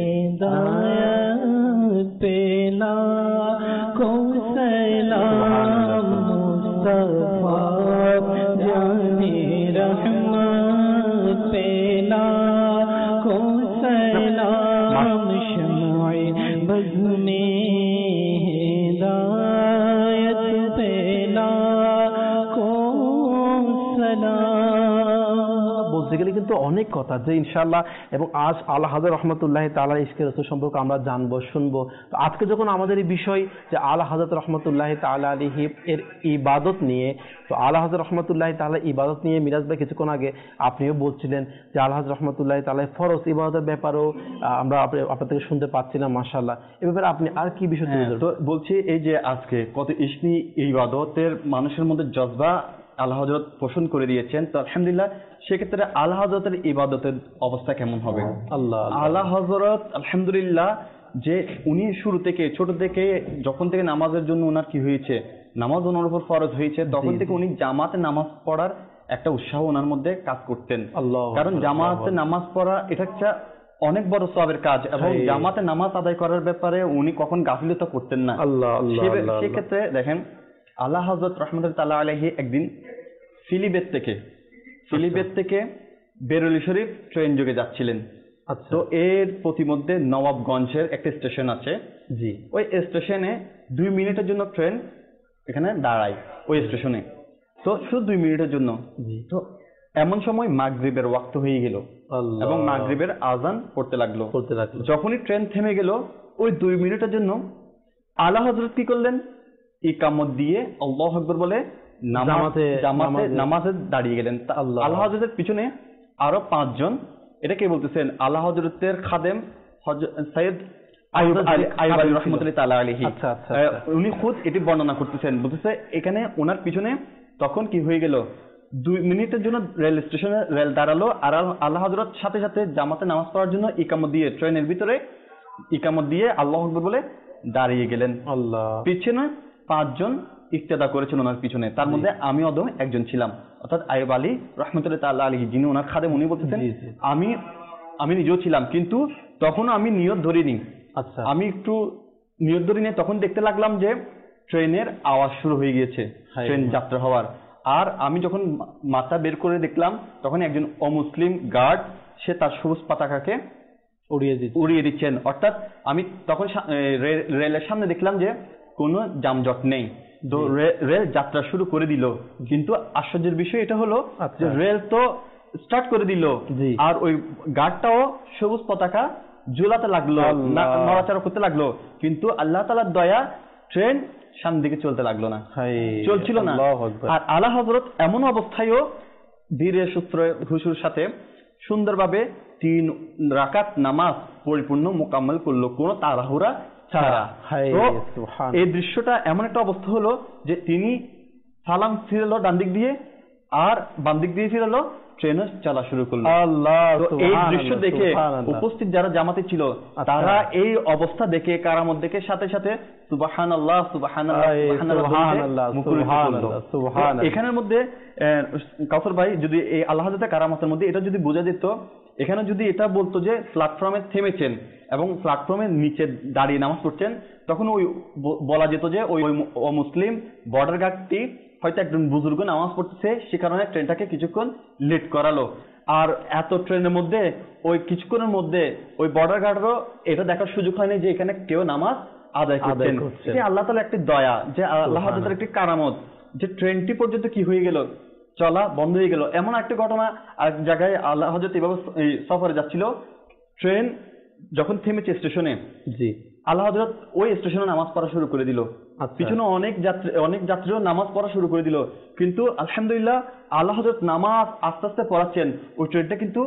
হিদায়াত পে লাখো সালাম, মুস্তাফা জানে রহমত পে লাখো সালাম, শমঈ বज़ में हिदायत पे लाखो सलाम। বলতে গেলে কিন্তু অনেক কথা, যে ইনশাআল্লাহ এবং আজ আলা হযরত রাহমাতুল্লাহি তাআলা ইশকে রাসূল সম্পর্কে আমরা জানবো, শুনবো। তো আজকে যখন আমাদের এই বিষয় যে আলা হযরত রাহমাতুল্লাহি তাআলা আলাইহি এর ইবাদত নিয়ে, তো আলা হযরত রাহমাতুল্লাহি তাআলা ইবাদত নিয়ে মিরাজ ভাই কিছুক্ষণ আগে আপনিও বলছিলেন যে আলা হযরত রাহমাতুল্লাহি তাআলা ফরজ ইবাদতের ব্যাপারেও আমরা আপনার থেকে শুনতে পাচ্ছি না, মাশাআল্লাহ। এই ব্যাপারে আপনি আর কি বিষয় তুলে ধরবেন? তো বলছি এই যে আজকে কত ইসমি ইবাদতের মানুষের মধ্যে জজবা আল্লাহ হযরত পোষণ করে দিয়েছেন। তো আলহামদুলিল্লাহ সেক্ষেত্রে আল্লাহ হযরতের ইবাদতের অবস্থা কেমন হবে? আল্লাহ হযরত আলহামদুলিল্লাহ যে উনি শুরু থেকে ছোট থেকে যখন থেকে নামাজের জন্য ওনার কি হয়েছে, নামাজ ওনার উপর ফরজ হয়েছে, তখন থেকে উনি জামাতে নামাজ পড়ার একটা উৎসাহ ওনার মধ্যে কাজ করতেন। কারণ জামাতে নামাজ পড়া এটা একটা অনেক বড় সওয়াবের কাজ, এবং জামাতে নামাজ আদায় করার ব্যাপারে উনি কখন গাফিলতা করতেন না। সেক্ষেত্রে দেখেন আল্লাহ হযরত রাহমাতুল্লাহি তাআলা আলাইহি একদিন ফিলিবেত থেকে বেরুলি শরীফ ট্রেন যোগে যাচ্ছিলেন। তো এর প্রতিমধ্যে নবাবগঞ্জের একটা স্টেশন আছে, জি, ওই স্টেশনে 2 মিনিটের জন্য ট্রেন এখানে দাঁড়ায় ওই স্টেশনে, তো শুধু 2 মিনিটের জন্য। তো এমন সময় মাগরিবের ওয়াক্ত হয়ে গেল এবং মাগরিবের আজান পড়তে লাগলো। যখনই ট্রেন থেমে গেল, ওই 2 মিনিটের জন্য আলা হযরত কি করলেন, ইকামত দিয়ে আল্লাহু আকবার বলে নামাজে দাঁড়িয়ে গেলেন। আল্লাহ হযরতের পিছনে আরো 5 জন, এটা কে বলতেছেন, আল্লাহ হযরতের খাদেম সৈয়দ আইয়ুব আলী রাহমাতুল্লাহি তাআলা আলাইহি, উনি খুদ এটি বর্ণনা করতেছেন, বলতেছে এখানে ওনার পিছনে তখন কি হয়ে গেল, 2 মিনিটের জন্য রেল স্টেশনে রেল দাঁড়ালো, আর আল্লাহ হযরত সাথে সাথে জামাতে নামাজ পড়ার জন্য ইকামত দিয়ে ট্রেনের ভিতরে ইকামত দিয়ে আল্লাহু আকবার বলে দাঁড়িয়ে গেলেন। পিছনে 5 জন ইক্তেদা করেছেন ওনার পিছনে, তার মধ্যে আমি অদম একজন ছিলাম, অর্থাৎ আইয়ুব আলী রাহমাতুল্লাহি তাআলা আলাইহি যিনি ওনার খাদেম, উনি বলতেছেন আমি নিজেও ছিলাম, কিন্তু তখনও আমি নিয়ত ধরিনি। আচ্ছা, আমি একটু নিয়ত ধরিনি, তখন দেখতে লাগলাম যে ট্রেনের আওয়াজ শুরু হয়ে গিয়েছে, ট্রেন যাত্রা হওয়ার। আর আমি যখন মাথা বের করে দেখলাম, তখন একজন অমুসলিম গার্ড সে তার সবুজ পতাকাকে উড়িয়ে দিচ্ছেন। অর্থাৎ আমি তখন রেলের সামনে দেখলাম যে কোনো যানজট নেই, তো রেল যাত্রা শুরু করে দিল। কিন্তু আশ্চর্যের বিষয় এটা হলো যে রেল তো স্টার্ট করে দিল, আর ওই গার্ডটাও সবুজ পতাকা ঝুলাতে লাগলো, নড়াচড়া করতে লাগলো, কিন্তু আল্লাহ তাআলার দয়া ট্রেন সামনের দিকে চলতে লাগলো না, চলছিল না। আর আলা হযরত এমন অবস্থায়ও ধীরে সুস্থে হুশুর সাথে সুন্দরভাবে 3 রাকাত নামাজ পরিপূর্ণ মোকাম্মল করলো, কোনো তাড়াহুড়া ছাড়া। এই দৃশ্যটা এমন একটা অবস্থা হলো যে তিনি সালাম ফিরলো ডান দিক দিয়ে, আর বাম দিক দিয়ে ফিরলো, ট্রেনও চলা শুরু করলো। আল্লাহ, তো এই দৃশ্য দেখে উপস্থিত যারা জামাতে ছিল তারা এই অবস্থা দেখে, কারামত দেখে সাথে সাথে সুবহানাল্লাহ সুবহানাল্লাহ সুবহানাল্লাহ। এখানের মধ্যে কাউসার ভাই, যদি এই আল্লাহ হাজরাতের কারামতের মধ্যে এটা যদি বোঝা যেত, এখানে যদি এটা বলতো যে প্ল্যাটফর্মে থেমেছেন এবং প্ল্যাটফর্মের নিচে দাঁড়িয়ে নামাজ পড়ছেন, তখন ওই বলা যেত যে ওই অমুসলিম বর্ডার গার্ডটি হয়তো একজন বুজুর্গ নামাজ পড়তেছে, সে কারণে ট্রেনটাকে কিছুক্ষণ লেট করালো। আর এত ট্রেনের মধ্যে ওই কিছুক্ষণের মধ্যে ওই বর্ডার গার্ডেরও এটা দেখার সুযোগ হয়নি যে এখানে কেউ নামাজ আদায় করছেন। আল্লাহ তাআলার একটি দয়া, যে আল্লাহ তাআলার একটি কারামত, যে ট্রেনটি পর্যন্ত কি হয়ে গেল, চলা বন্ধ হয়ে গেল। এমন একটা ঘটনা আরেক জায়গায় আল্লাহ হযরত এভাবে সফরে যাচ্ছিল, ট্রেন যখন থেমেছে স্টেশনে, জি, আল্লাহ হযরত ওই স্টেশনে নামাজ পড়া শুরু করে দিল। পিছনে অনেক যাত্রীও নামাজ পড়া শুরু করে দিল, কিন্তু আলহামদুলিল্লাহ আল্লাহ হযরত নামাজ আস্তে আস্তে পড়াচ্ছেন। ওই ট্রেনটা কিন্তু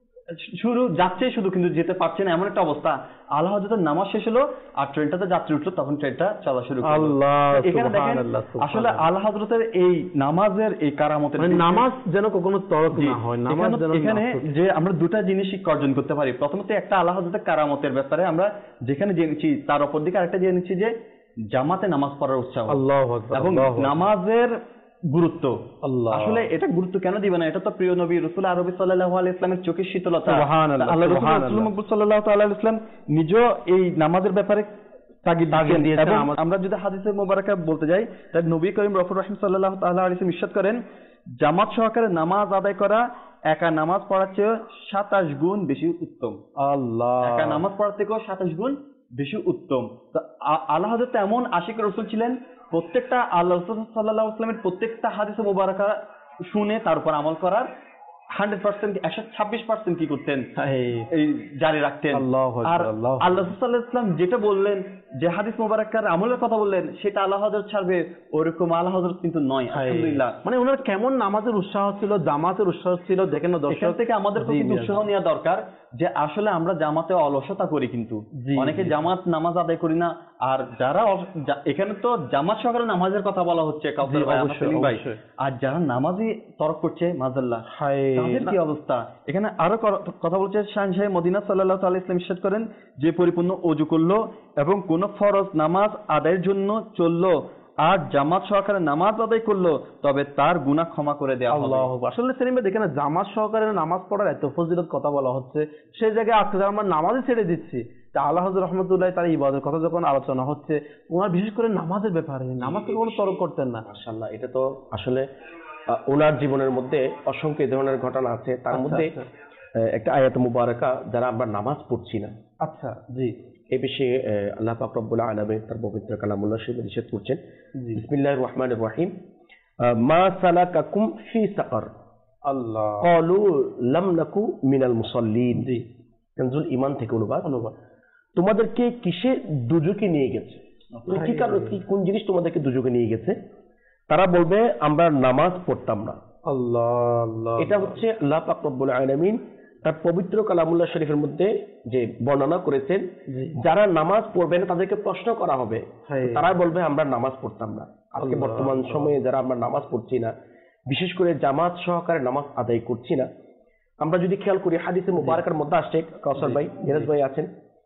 যাচ্ছে শুধু, কিন্তু যেতে পারছে না, এমন একটা অবস্থা। আল্লাহ হযরতের নামাজ শেষ হলো আর ট্রেনটাতে যাত্রী উঠলো, তখন ট্রেনটা চলা শুরু করলো। এখানে দেখেন আসলে আল্লাহ হযরতের এই নামাজের এই কারামতের, নামাজ যেন কখনো তরক না হয়। এখানে যে আমরা দুটা জিনিস শিক্ষা অর্জন করতে পারি। প্রথমত একটা আল্লাহ হযরতের কারামতের ব্যাপারে আমরা যেখানে জেনেছি, তার অপর দিকে আরেকটা জেনেছি যে জামাতে নামাজ পড়ার উৎসাহ এবং নামাজের গুরুত্ব। আসলে এটা গুরুত্ব কেন দিবে না? এটা তো প্রিয় নবী রাসূল আরবি সাল্লাল্লাহু আলাইহি ইসলামের চোখের শীতলতা। আল্লাহ রাসূল মুহাম্মদ সাল্লাল্লাহু তাআলা আলাইহি ইসলাম নিজেও এই নামাজের ব্যাপারে তাগিদ দিয়েছেন। আমরা যদি হাদিসে মুবারাকা বলতে যাই, তাই নবী করিম রাসূল রাহিম সাল্লাল্লাহু তাআলা আলাইহি ওয়াসাল্লাম ইরশাদ করেন, জামাত সহকারে নামাজ আদায় করা একা নামাজ পড়ার চেয়ে 27 গুণ বেশি উত্তম। আল্লাহ, একা নামাজ পড়ার থেকেও 27 গুণ বেশি উত্তম। তো আল্লাহ হযরত এমন আশিক রাসূল ছিলেন, প্রত্যেকটা আল্লাহ রাসূল সাল্লাল্লাহু আলাইহি ওয়াসাল্লামের প্রত্যেকটা হাদিসে মুবারাকা শুনে তার উপর আমল করার 100% 126% কি করতেন, এই জারি রাখতেন। আর আল্লাহ রাসূল সাল্লাল্লাহু আলাইহি ওয়াসাল্লাম যেটা বললেন, যে হাদিস মুবারাকার আমলের কথা বললেন, সেটা আল্লাহ হযরত ছাড়বে ওরকম আল্লাহ হযরত কিন্তু নয়। আলহামদুলিল্লাহ, মানে ওনার কেমন নামাজের উৎসাহ ছিল, জামাতের উৎসাহ ছিল। দেখেন দর্শক থেকে আমাদের কিন্তু উৎসাহ নেওয়া দরকার যে আসলে আমরা জামাতে অলসতা করি, কিন্তু অনেকে জামাত নামাজ আদায় করি না। আর যারা এখানে তো জামাত সহকারে নামাজের কথা বলা হচ্ছে, আর যারা নামাজই তরক করছে মাযাল্লাহ, তাদের কি অবস্থা? এখানে আরো কথা বলছে শাহজাহান মদিনা সাল্লাল্লাহু আলাইহি ওয়াসাল্লাম ইরশাদ করেন, যে পরিপূর্ণ ওযু করলো এবং কোন ফরজ নামাজ আদায়ের জন্য চললো আর জামাত সহকারে নামাজ আদায় করলো, তবে তার গুনাহ ক্ষমা করে দেওয়া হবে। আল্লাহু আকবার। আসলে সেলিম ভাই দেখেন, জামাত সহকারে নামাজ পড়ার এত ফজিলত কথা বলা হচ্ছে, সেই জায়গায় আজকে আমরা নামাজই ছেড়ে দিচ্ছি। তা আল্লাহ হযরত রাহমাতুল্লাহ তার ইবাদতের কথা যখন আলোচনা হচ্ছে, ওনার বিশেষ করে নামাজের ব্যাপারে, নামাজকে কোনো তরক করতেন না। মাশাআল্লাহ, এটা তো আসলে ওনার জীবনের মধ্যে অসংখ্য এই ধরনের ঘটনা আছে। তার মধ্যে একটা আয়াত মুবারাকা, যারা আমরা নামাজ পড়ছি না, আচ্ছা জি, এই বিষয়ে আল্লাহ পাক রব্বুল আলামিন তার পবিত্র কালামুল্লাহ শরীফে নিষেধ করছেন, বিসমিল্লাহির রহমানির রহিম, মা সালাকাকুম ফি সাকার, আল্লাহ ক্বালু লাম নাকু মিনাল মুসাল্লিন। জি, কানজুল ঈমান থেকে অনুবাদ। তোমাদেরকে কিসে দুজকে নিয়ে গেছে? কি কারণ, কোন জিনিস তোমাদেরকে দুজকে নিয়ে গেছে? তারা বলবে আমরা নামাজ পড়তাম না। আল্লাহ, এটা হচ্ছে আল্লাহ পাক রব্বুল আলামিন তার পবিত্র কালামুল্লাহ শরীফের মধ্যে যে বর্ণনা করেছেন, যারা নামাজ পড়বে না তাদেরকে প্রশ্ন করা হবে, তারা বলবে আমরা নামাজ পড়তাম না। আজকে বর্তমান সময়ে যারা আমরা নামাজ পড়ছি না, বিশেষ করে জামাত সহকারে নামাজ আদায় করছি না, আমরা যদি খেয়াল করি হাদিসে মুবারাকার মধ্যে আসছে, কাউসার ভাই, মিরাজ ভাই আছেন,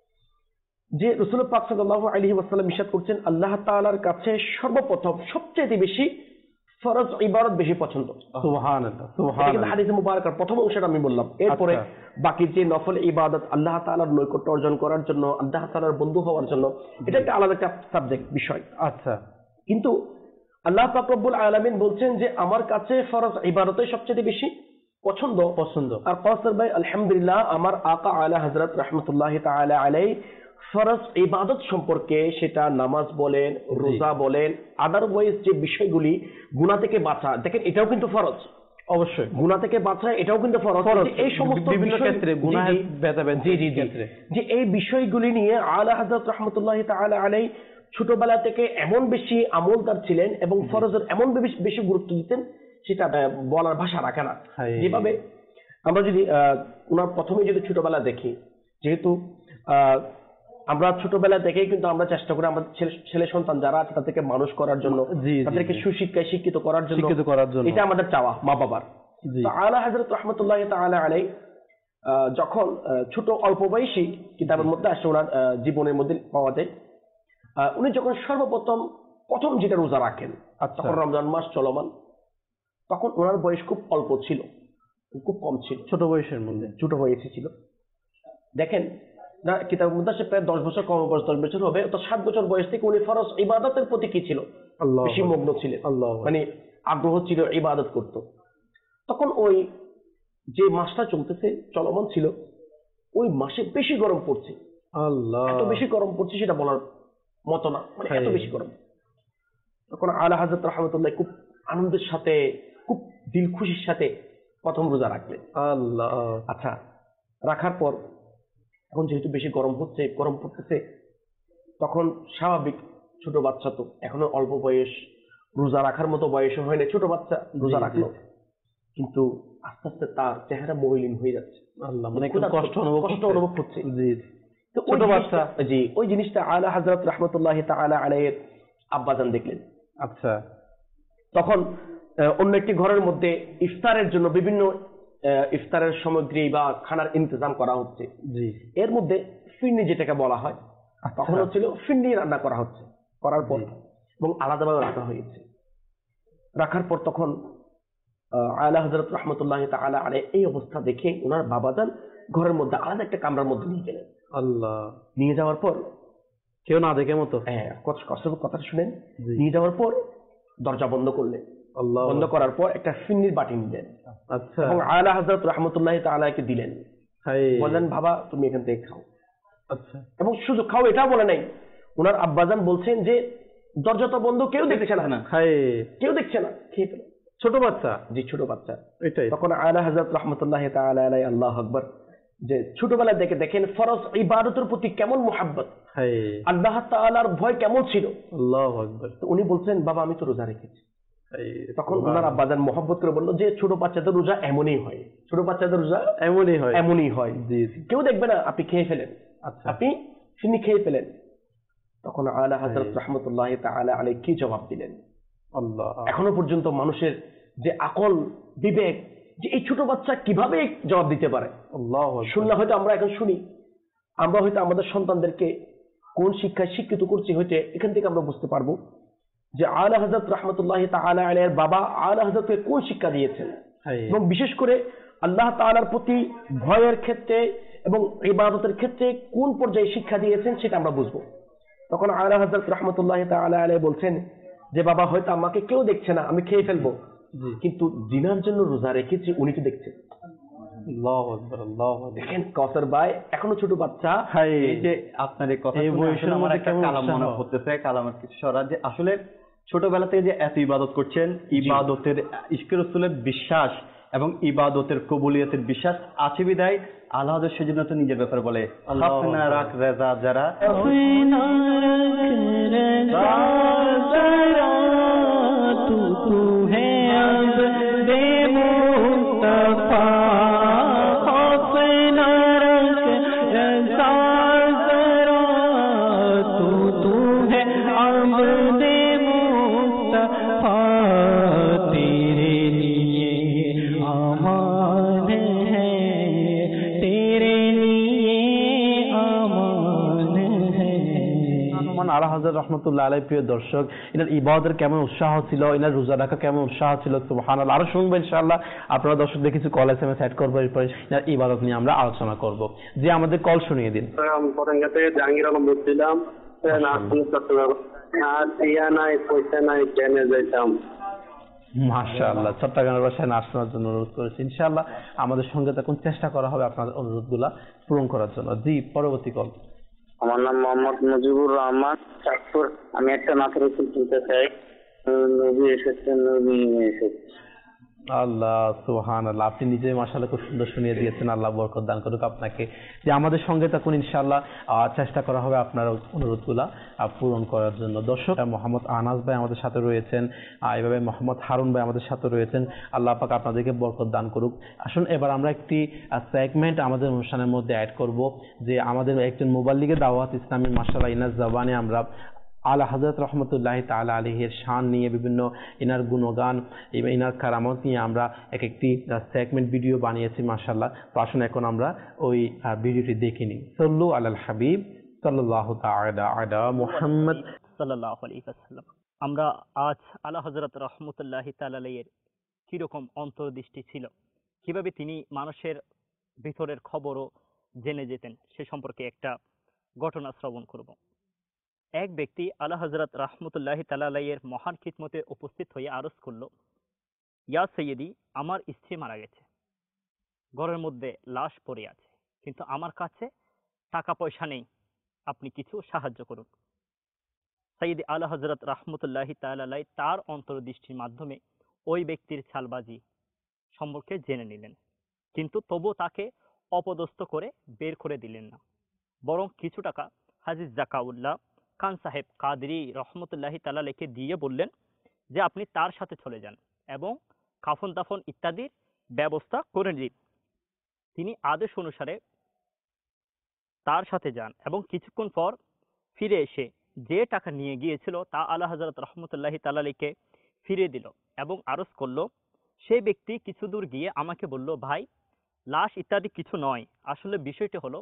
যে রাসূল পাক সাল্লাল্লাহু আলাইহি ওয়াসাল্লাম ইরশাদ করছেন, আল্লাহ তাআলার কাছে সর্বপ্রথম সবচেয়ে বেশি ফরজ ইবাদত বেশি পছন্দ। সুবহানাল্লাহ, সুবহানাল্লাহ। হাদিসে মুবারাকার প্রথম অংশটা আমি বললাম, এরপরে বাকি যে নফল ইবাদত আল্লাহ তাআলার নৈকট্য অর্জন করার জন্য, আল্লাহ তাআলার বন্ধু হওয়ার জন্য, এটা একটা আলাদা একটা সাবজেক্ট বিষয়। আচ্ছা, কিন্তু আল্লাহ পাক রব্বুল আলামিন বলছেন যে আমার কাছে ফরজ ইবাদতই সবচেয়ে বেশি পছন্দ। আর কাউসার ভাই, আলহামদুলিল্লাহ, আমার আকা আলা হযরত রাহমাতুল্লাহি তাআলা আলাইহি ফরজ ইবাদত সম্পর্কে, সেটা নামাজ বলেন, রোজা বলেন, আদারওয়াইজ যে বিষয়গুলি গুনাহ থেকে বাঁচা, দেখেন এটাও কিন্তু ফরজ। অবশ্যই গুনাহ থেকে বাঁচা এটাও কিন্তু ফরজ। এই সমস্ত বিভিন্ন ক্ষেত্রে গুনাহের ভেদাভেদ, যে এই বিষয়গুলি নিয়ে আলা হযরত রাহমাতুল্লাহি তাআলা আলাইহি ছোটবেলা থেকে এমন বেশি আমলদার ছিলেন এবং ফরজের এমন বেশি গুরুত্ব দিতেন, সেটা বলার ভাষা রাখে না। যেভাবে আমরা যদি ওনার প্রথমে যদি ছোটবেলা দেখি, যেহেতু আমরা ছোটবেলা থেকেই কিন্তু আমরা চেষ্টা করি আমাদের ছেলে সন্তান যারা আছে তাদেরকে মানুষ করার জন্য, তাদেরকে সুশিক্ষায় শিক্ষিত করার জন্য, এটা আমাদের চাওয়া মা বাবার। তো আলা হযরত রাহমাতুল্লাহ তাআলা আলাইহি যখন ছোট অল্প বয়সী কিতাবের মধ্যে আসে, ওনার জীবনের মধ্যে পাওয়া যায়, উনি যখন প্রথম যেটা রোজা রাখেন, তখন রমজান মাস চলমান, তখন ওনার বয়স খুব অল্প ছিল, খুব কম ছিল, ছোট বয়সে ছিল। দেখেন না, কিতাবের মধ্যে আসে প্রায় 10 বছর, কম বয়স 10 বছর হবে, তো 7 বছর বয়স থেকে উনি ফরজ ইবাদতের প্রতি কি ছিল, বেশি মগ্ন ছিলেন, মানে আগ্রহ ছিল, ইবাদত করত। তখন ওই যে মাসটা চলমান ছিল, ওই মাসে বেশি গরম পড়ছে, এত বেশি গরম পড়ছে সেটা বলার মতো না, মানে এত বেশি গরম। তখন আলা হযরত রাহমাতুল্লাহ খুব আনন্দের সাথে, খুব দিল খুশির সাথে প্রথম রোজা রাখলেন। আচ্ছা, রাখার পর এখন যেহেতু বেশি গরম পড়তেছে, তখন স্বাভাবিক ছোট বাচ্চা তো এখনো অল্প বয়স, রোজা রাখার মতো বয়স হয় না, ছোট বাচ্চা রোজা রাখলো, কিন্তু আস্তে আস্তে তার চেহারা মলিন হয়ে যাচ্ছে, মানে কষ্ট অনুভব হচ্ছে। ছোট বাচ্চা, জি, ওই জিনিসটা আলা হযরত রাহমাতুল্লাহি তাআলা আলাইহির আব্বাজান দেখলেন। আচ্ছা, তখন অন্য একটি ঘরের মধ্যে ইফতারের জন্য বিভিন্ন ইফতারের সামগ্রী বা খানার ইন্তজাম করা হচ্ছে। এর মধ্যে ফিরনি যেটাকে বলা হয়, তখন ছিল ফিরনি রান্না করা হচ্ছে, করার পর এবং আলাদাভাবে রাখা হয়েছে। রাখার পর তখন আলা হযরত রাহমাতুল্লাহি তাআলা আলাইহি এই অবস্থা দেখে ওনার বাবাজান ঘরের মধ্যে আলাদা একটা কামরার মধ্যে নিয়ে গেলেন। নিয়ে যাওয়ার পর কেউ না দেখে মতো, কথাটা শুনেন, নিয়ে যাওয়ার পর দরজা বন্ধ করলেন। বন্ধ করার পর একটা ফিরনির বাটি নিলেন, এবং আলা হযরত রাহমাতুল্লাহি তাআলাকে দিলেন, বললেন বাবা তুমি এখান থেকে খাও। আচ্ছা, এবং শুধু খাও এটাও বলে নাই, ওনার আব্বাজান বলছেন যে দরজা তো বন্ধ, কেউ দেখছে না, খেয়ে ফেলো। ছোট বাচ্চা, জি ছোট বাচ্চা, এটাই। তখন আলা হযরত রাহমাতুল্লাহি তাআলা আলাইহি, আল্লাহু আকবার, যে ছোটবেলা দেখেন ফরজ ইবাদতের প্রতি কেমন মুহাব্বত, আল্লাহ তাআলার ভয় কেমন ছিল। আল্লাহু আকবার। তো উনি বলছেন বাবা আমি তো রোজা রেখেছি। তখন ওনার আব্বাজান মহব্বত করে বললো যে ছোট বাচ্চাদের রোজা এমনই হয়, এমনই হয়, কেউ দেখবে না, আপনি খেয়ে ফেলেন, আপনি ফিরনি খেয়ে ফেলেন। তখন আলা হযরত রাহমাতুল্লাহি তাআলা আলাইহি কি জবাব দিলেন? আল্লাহ, এখনো পর্যন্ত মানুষের যে আকল বিবেক, যে এই ছোট বাচ্চা কিভাবে জবাব দিতে পারে, শুনলে হয়তো আমরা এখন শুনি, আমরা হয়তো আমাদের সন্তানদেরকে কোন শিক্ষায় শিক্ষিত করছি, হয়তো এখান থেকে আমরা বুঝতে পারবো যে আলা হযরত রাহমাতুল্লাহি তাআলা আলাইহির বাবা আলা হযরতকে কোন শিক্ষা দিয়েছেন, এবং বিশেষ করে আল্লাহ তাআলার প্রতি ভয়ের ক্ষেত্রে এবং ইবাদতের ক্ষেত্রে কোন পর্যায়ে শিক্ষা দিয়েছেন সেটা আমরা বুঝবো। তখন আলা হযরত রাহমাতুল্লাহি তাআলা আলাইহি বলছেন যে বাবা হয়তো আমাকে কেউ দেখছে না, আমি খেয়ে ফেলবো, কিন্তু জিনার জন্য রোজা রেখেছি, উনি তো দেখছেন। দেখেন কসর ভাই এখনো ছোট বাচ্চা। এই যে আপনার এই কথা আমার একটা কালাম মনে পড়তেছে, কালামের কিছু সরা, যে আসলে ছোটবেলা থেকে যে এত ইবাদত করছেন, ইবাদতের ইশকে রাসূলের বিশ্বাস এবং ইবাদতের কবুলিয়তের বিশ্বাস আছে বিদায় আল্লাহ সেজন্য তো নিজের ব্যাপারে বলে হাফনা রাখ রেজা যারা तू है अब दे मुस्तफा अपना रख रज़ा ज़रा तू है अब दे मुस्तफा तेरे लिए अमान है तेरे लिए अमान है। আলা হযরত রাহমাতুল্লাহ আলাইহি প্রিয় দর্শক, এনার ইবাদতের কেমন উৎসাহ ছিল, এনার রোজা রাখা কেমন উৎসাহ ছিল, সুবহানাল্লাহ। আরো শুনবো ইনশাআল্লাহ, আপনারা দর্শকদের কিছু কল এসএমএস অ্যাড করবো, এরপরে এনার ইবাদত নিয়ে আমরা আলোচনা করব। যে আমাদের কল শুনিয়ে দিন। আমি পতেঙ্গা থেকে জাহাঙ্গীর আলম বলছিলাম, পয়সা নাই ট্রেনে যাইতাম। মাশাআল্লাহ, চট্টগ্রামের বাসায় নাচ শোনার জন্য অনুরোধ করেছি, ইনশাআল্লাহ আমাদের সঙ্গে তখন চেষ্টা করা হবে আপনাদের অনুরোধগুলা পূরণ করার জন্য। জি, পরবর্তী কল। আমার নাম মোহাম্মদ মুজিবুর রহমান, চাঁদপুর। আমি একটা নাথের উত্তর তুলতে চাই। নবী এসেছেন, নবী এসেছে। আল্লাহ সুবহানাল্লাহ, আপনি নিজে মাশাআল্লাহ খুব সুন্দর শুনিয়ে দিয়েছেন। আল্লাহ বরকত দান করুক আপনাকে। যে আমাদের সঙ্গে থাকুন, ইনশাআল্লাহ চেষ্টা করা হবে আপনার অনুরোধগুলা পূরণ করার জন্য। দর্শক, মোহাম্মদ আনাস ভাই আমাদের সাথে রয়েছেন, এইভাবে মোহাম্মদ হারুন ভাই আমাদের সাথে রয়েছেন। আল্লাহ পাক আপনাদেরকে বরকত দান করুক। আসুন এবার আমরা একটি সেগমেন্ট আমাদের অনুষ্ঠানের মধ্যে অ্যাড করব, যে আমাদের একজন মুবাল্লিগে দাওয়াত ইসলামী মাশাআল্লাহ ইনার জবানে আমরা আলা হযরত রহমতুল্লাহি তাআলা আলাইহির শান নিয়ে, বিভিন্ন ইনার গুণগান, ইনার কারামত নিয়ে আমরা একটি সেগমেন্ট ভিডিও বানিয়েছি মাশাআল্লাহ। তো আসুন এখন আমরা ওই ভিডিওটি দেখে নিই। সাল্লু আলাল হাবিব সাল্লাল্লাহু তাআলা আলা মুহাম্মদ সাল্লাল্লাহু আলাইহি ওয়াসাল্লাম। আমরা আজ আলা হযরত রহমতুল্লাহি তাআলা আলাইহির কিরকম অন্তর্দৃষ্টি ছিল, কিভাবে তিনি মানুষের ভিতরের খবরও জেনে যেতেন, সে সম্পর্কে একটা ঘটনা শ্রবণ করব। এক ব্যক্তি আলা হযরত রহমতুল্লাহি তাআলা আলাইহির মহান খিদমতে উপস্থিত হয়ে আরজ করলো, ইয়া সাইয়্যিদি, আমার স্ত্রী মারা গেছে, ঘরের মধ্যে লাশ পড়ে আছে, কিন্তু আমার কাছে টাকা পয়সা নেই, আপনি কিছু সাহায্য করুন। সাইয়্যিদি আলা হযরত রহমতুল্লাহি তাআলা আলাইহি তার অন্তর্দৃষ্টির মাধ্যমে ওই ব্যক্তির চালবাজি সম্পর্কে জেনে নিলেন, কিন্তু তবু তাকে অপদস্থ করে বের করে দিলেন না, বরং কিছু টাকা হাজী জাকাউল্লাহ খান সাহেব কাদরি রহমতুল্লাহি তাআলা আলাইহিকে দিয়ে বললেন যে আপনি তার সাথে চলে যান এবং কাফন দাফন ইত্যাদির ব্যবস্থা করে দিন। তিনি আদেশ অনুসারে তার সাথে যান এবং কিছুক্ষণ পর ফিরে এসে যে টাকা নিয়ে গিয়েছিল তা আলা হযরত রহমতুল্লাহি তাআলা আলাইহিকে ফিরিয়ে দিল এবং আরজ করলো, সেই ব্যক্তি কিছু দূর গিয়ে আমাকে বলল, ভাই, লাশ ইত্যাদি কিছু নয়, আসলে বিষয়টি হলো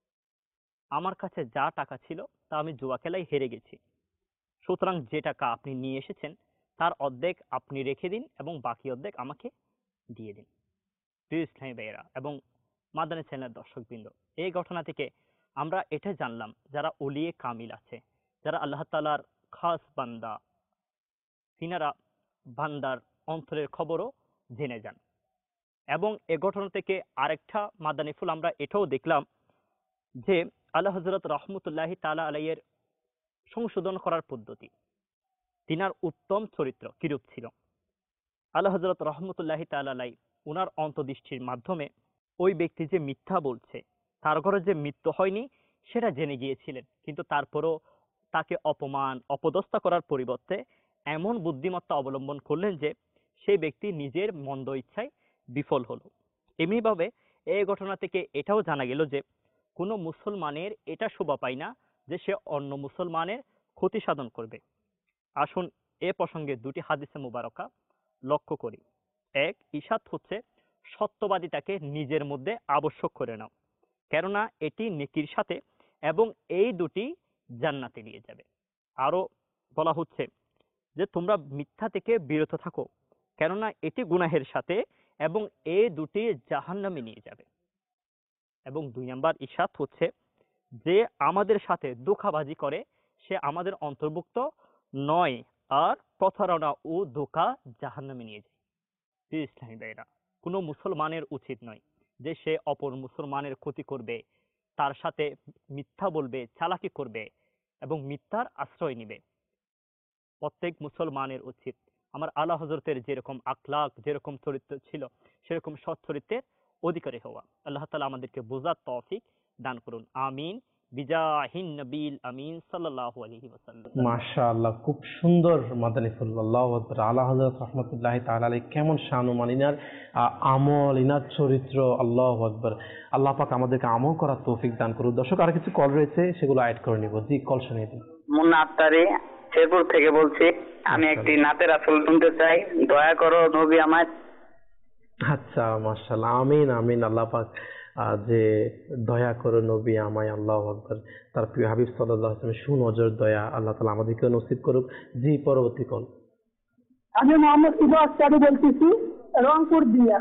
আমার কাছে যা টাকা ছিল তা আমি জুয়া খেলায় হেরে গেছি, সুতরাং যে টাকা আপনি নিয়ে এসেছেন তার অর্ধেক আপনি রেখে দিন এবং বাকি অর্ধেক আমাকে দিয়ে দিন। প্রিয় ইসলামী ভাইয়েরা এবং মাদানী চ্যানেলের দর্শকবৃন্দ, এই ঘটনা থেকে আমরা এটা জানলাম, যারা ওলিয়ে কামিল আছে, যারা আল্লাহ তাআলার খাস বান্দা, তিনারা বান্দার অন্তরের খবরও জেনে যান। এবং এ ঘটনা থেকে আরেকটা মাদানী ফুল আমরা এটাও দেখলাম যে আল্লাহ হযরত রহমতুল্লাহি তাআলা আলাইহির সংশোধন করার পদ্ধতি, তিনার উত্তম চরিত্র কিরূপ ছিল। আল্লাহ হযরত রহমতুল্লাহি তাআলা আলাইহি উনার অন্তর্দৃষ্টির মাধ্যমে ওই ব্যক্তি যে মিথ্যা বলছে, তার ঘরে যে মৃত্যু হয়নি সেটা জেনে গিয়েছিলেন, কিন্তু তারপরও তাকে অপমান অপদস্থ করার পরিবর্তে এমন বুদ্ধিমত্তা অবলম্বন করলেন যে সেই ব্যক্তি নিজের মন্দ ইচ্ছায় বিফল হলো। এমনিভাবে এই ঘটনা থেকে এটাও জানা গেল যে কোনো মুসলমানের এটা শোভা পায় না যে সে অন্য মুসলমানের ক্ষতি সাধন করবে। আসুন এ প্রসঙ্গে দুটি হাদিসে মুবারকা লক্ষ্য করি। এক, ইরশাদ হচ্ছে সত্যবাদিতাকে নিজের মধ্যে আবশ্যক করে নাও, কেননা এটি নেকির সাথে এবং এই দুটি জান্নাতে নিয়ে যাবে। আরো বলা হচ্ছে যে তোমরা মিথ্যা থেকে বিরত থাকো, কেননা এটি গুনাহের সাথে এবং এই দুটি জাহান্নামে নিয়ে যাবে। এবং দুই নাম্বার ইরশাদ হচ্ছে যে আমাদের সাথে ধোঁকাবাজি করে সে আমাদের অন্তর্ভুক্ত নয়, আর প্রতারণা ও ধোঁকা জাহান্নামে নিয়ে যায়। ইসলামী ভাইরা, কোনো মুসলমানের উচিত নয় যে সে অপর মুসলমানের ক্ষতি করবে, তার সাথে মিথ্যা বলবে, চালাকি করবে এবং মিথ্যার আশ্রয় নিবে। প্রত্যেক মুসলমানের উচিত আমার আলা হযরতের যেরকম আখলাক, যেরকম চরিত্র ছিল, সেরকম সৎ চরিত্রের অধিকারী হওয়া। আল্লাহ তাআলা আমাদেরকে বোঝার তৌফিক দান করুন, আমিন। বিজাহিন নবীল আমিন সাল্লাল্লাহু আলাইহি ওয়াসাল্লাম। মাশাআল্লাহ, খুব সুন্দর মাদানী ফুল। আল্লাহু আকবার। আলা হযরত রাহমাতুল্লাহি তাআলা আলাইহি কেমন শানুমান, ইনার আমল, ইনার চরিত্র, আল্লাহু আকবার। আল্লাহ পাক আমাদেরকে আমল করার তৌফিক দান করুন। দর্শক, আর কিছু কল রয়েছে, সেগুলো অ্যাড করে নিব। জি, কল শুনিয়ে দিন। মুন্না আত্তারি শেরপুর থেকে বলছি। আমি একটি নাতে রাসূল শুনতে চাই, দয়া করো নবী আমার। আচ্ছা, মাশাআল্লাহ, আমিন আমিন। আল্লাহ পাক যে দয়া করো নবী আমায়, আল্লাহু আকবার। তার প্রিয় হাবিব সাল্লাল্লাহু আলাইহি ওয়াসাল্লাম সুনজর দয়া আল্লাহ তাআলা আমাদেরকে নসিব করুক। জি, পরবর্তী কল। আমি মোহাম্মদ সুবাহ আক্তারি বলতেছি, রংপুর দিয়া।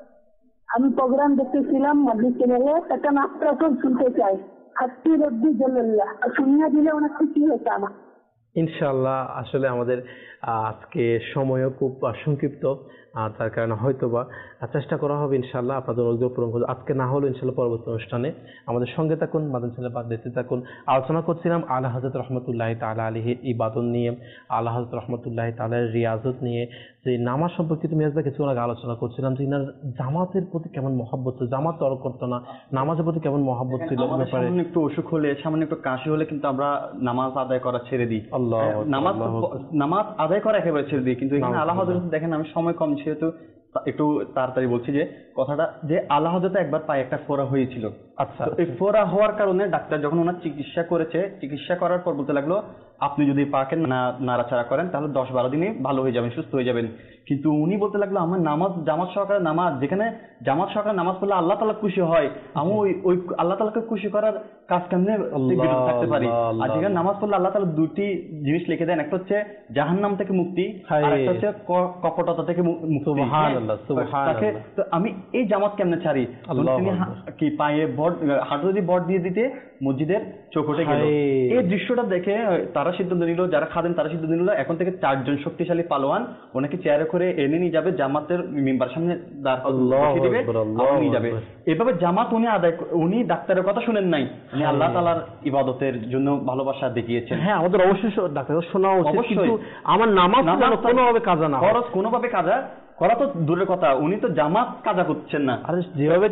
আমি প্রোগ্রাম দেখতেছিলাম মাদ্রিদ চ্যানেলে, একটা নাত রাসূল শুনতে চাই, হাত্তি রব্বি জাল্লাল্লাহ। শুনিয়ে দিলে অনেক খুশি হতো আমার। ইনশাআল্লাহ। আসলে আমাদের আজকে সময়ও খুব সংক্ষিপ্ত, তার কারণে হয়তোবা চেষ্টা করা হবে ইনশাআল্লাহ আপনাদের অনুরোধ পূরণ করবো। আজকে না হলো ইনশাআল্লাহ পরবর্তী অনুষ্ঠানে আমাদের সঙ্গে থাকুন, মাদানী চ্যানেল দেখতে থাকুন। আলোচনা করছিলাম আলা হযরত রহমতুল্লাহি তাআলা আলাইহির ইবাদত নিয়ে, আলা হযরত রহমতুল্লাহি তাআলার রিয়াজত নিয়ে, যে নামাজ সম্পর্কিত মিরাজ ভাই কিছু আগে আলোচনা করছিলাম যে ইনার জামাতের প্রতি কেমন মহব্বত ছিল, জামাত তরক করতো না, নামাজের প্রতি কেমন মহব্বত ছিল। সামান্য একটু অসুখ হলে, সামান্য একটু কাশি হলে কিন্তু আমরা নামাজ আদায় করা ছেড়ে দিই। নামাজ আদায় করা একেবারে ছেড়ে দিই। কিন্তু এখানে আলা হযরত দেখেন, আমি সময় কম যেহেতু একটু তাড়াতাড়ি বলছি যে কথাটা, যে আলা হযরত একবার পায়ে একটা ফোড়া হয়েছিল। আচ্ছা, এই ফোড়া হওয়ার কারণে ডাক্তার যখন ওনার চিকিৎসা করেছে, চিকিৎসা করার পর বলতে লাগলো আপনি যদি পাকে নাড়াচাড়া করেন তাহলে 10-12 দিনে ভালো হয়ে যাবেন, সুস্থ হয়ে যাবেন। কিন্তু উনি বলতে লাগলো আমার নামাজ জামাত সহকারে নামাজ, যেখানে জামাত সহকারে নামাজ পড়লে আল্লাহ তাআলা খুশি হয়, আমি ওই আল্লাহ তাআলাকে খুশি করার কাজ কেমনে বিরত থাকতে পারি? আর যেখানে নামাজ পড়লে আল্লাহ তাআলা দুটি জিনিস লিখে দেন, একটা হচ্ছে জাহান্নাম থেকে মুক্তি, আর একটা হচ্ছে কপটতা থেকে মুক্তি। সুবহানাল্লাহ, সুবহানাল্লাহ। তো আমি এই জামাত কেমনে ছাড়ি? তিনি কি পায়ে হাঁটু যদি বট দিয়ে দিতে মসজিদের চৌখটে গেল। এই দৃশ্যটা দেখে তারা সিদ্ধান্ত নিল, যারা খাদেন তারা সিদ্ধান্ত নিল এখন থেকে 4 জন শক্তিশালী পালোয়ান ওনাকে চেয়ারে করে এনে নিয়ে যাবে, জামাতের মিম্বার সামনে দাঁড় করিয়ে দিবে, নিয়ে যাবে। এভাবে জামাত উনি ডাক্তারের কথা শুনেন নাই, উনি আল্লাহ তাআলার ইবাদতের জন্য ভালোবাসা দেখিয়েছেন। হ্যাঁ, আমাদের অবশ্যই ডাক্তার শোনা উচিত, কিন্তু আমার নামাজ কোনোভাবে কাজা না, খরচ কোনোভাবে কাজা করা তো দূরের কথা, উনি তো জামাত কাজা করছেন না। আর যেভাবে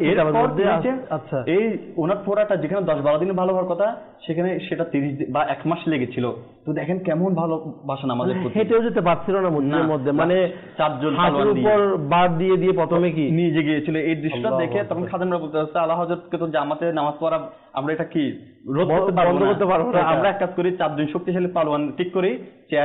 আচ্ছা, এই ওনার ফোড়াটা যেখানে 10-12 দিনে ভালো হওয়ার কথা, সেখানে সেটা 30 বা 1 মাস লেগেছিল। তো দেখেন কেমন ভালোবাসা আমাদের প্রতি। হেঁটেও যেতে পারছিল না মধ্যে, মানে 4 জন হাতের উপর বার দিয়ে প্রথমে কি নিয়ে গিয়েছিল। এই দৃশ্যটা দেখে তখন খাদেমরা বলতে হচ্ছে আলা হযরতকে তো জামাতে নামাজ পড়া আমরা এটা কি বন্ধ করতে পারবো না, আমরা এক কাজ করি 4 জন শক্তিশালী পালোয়ান ঠিক করি, চেয়ার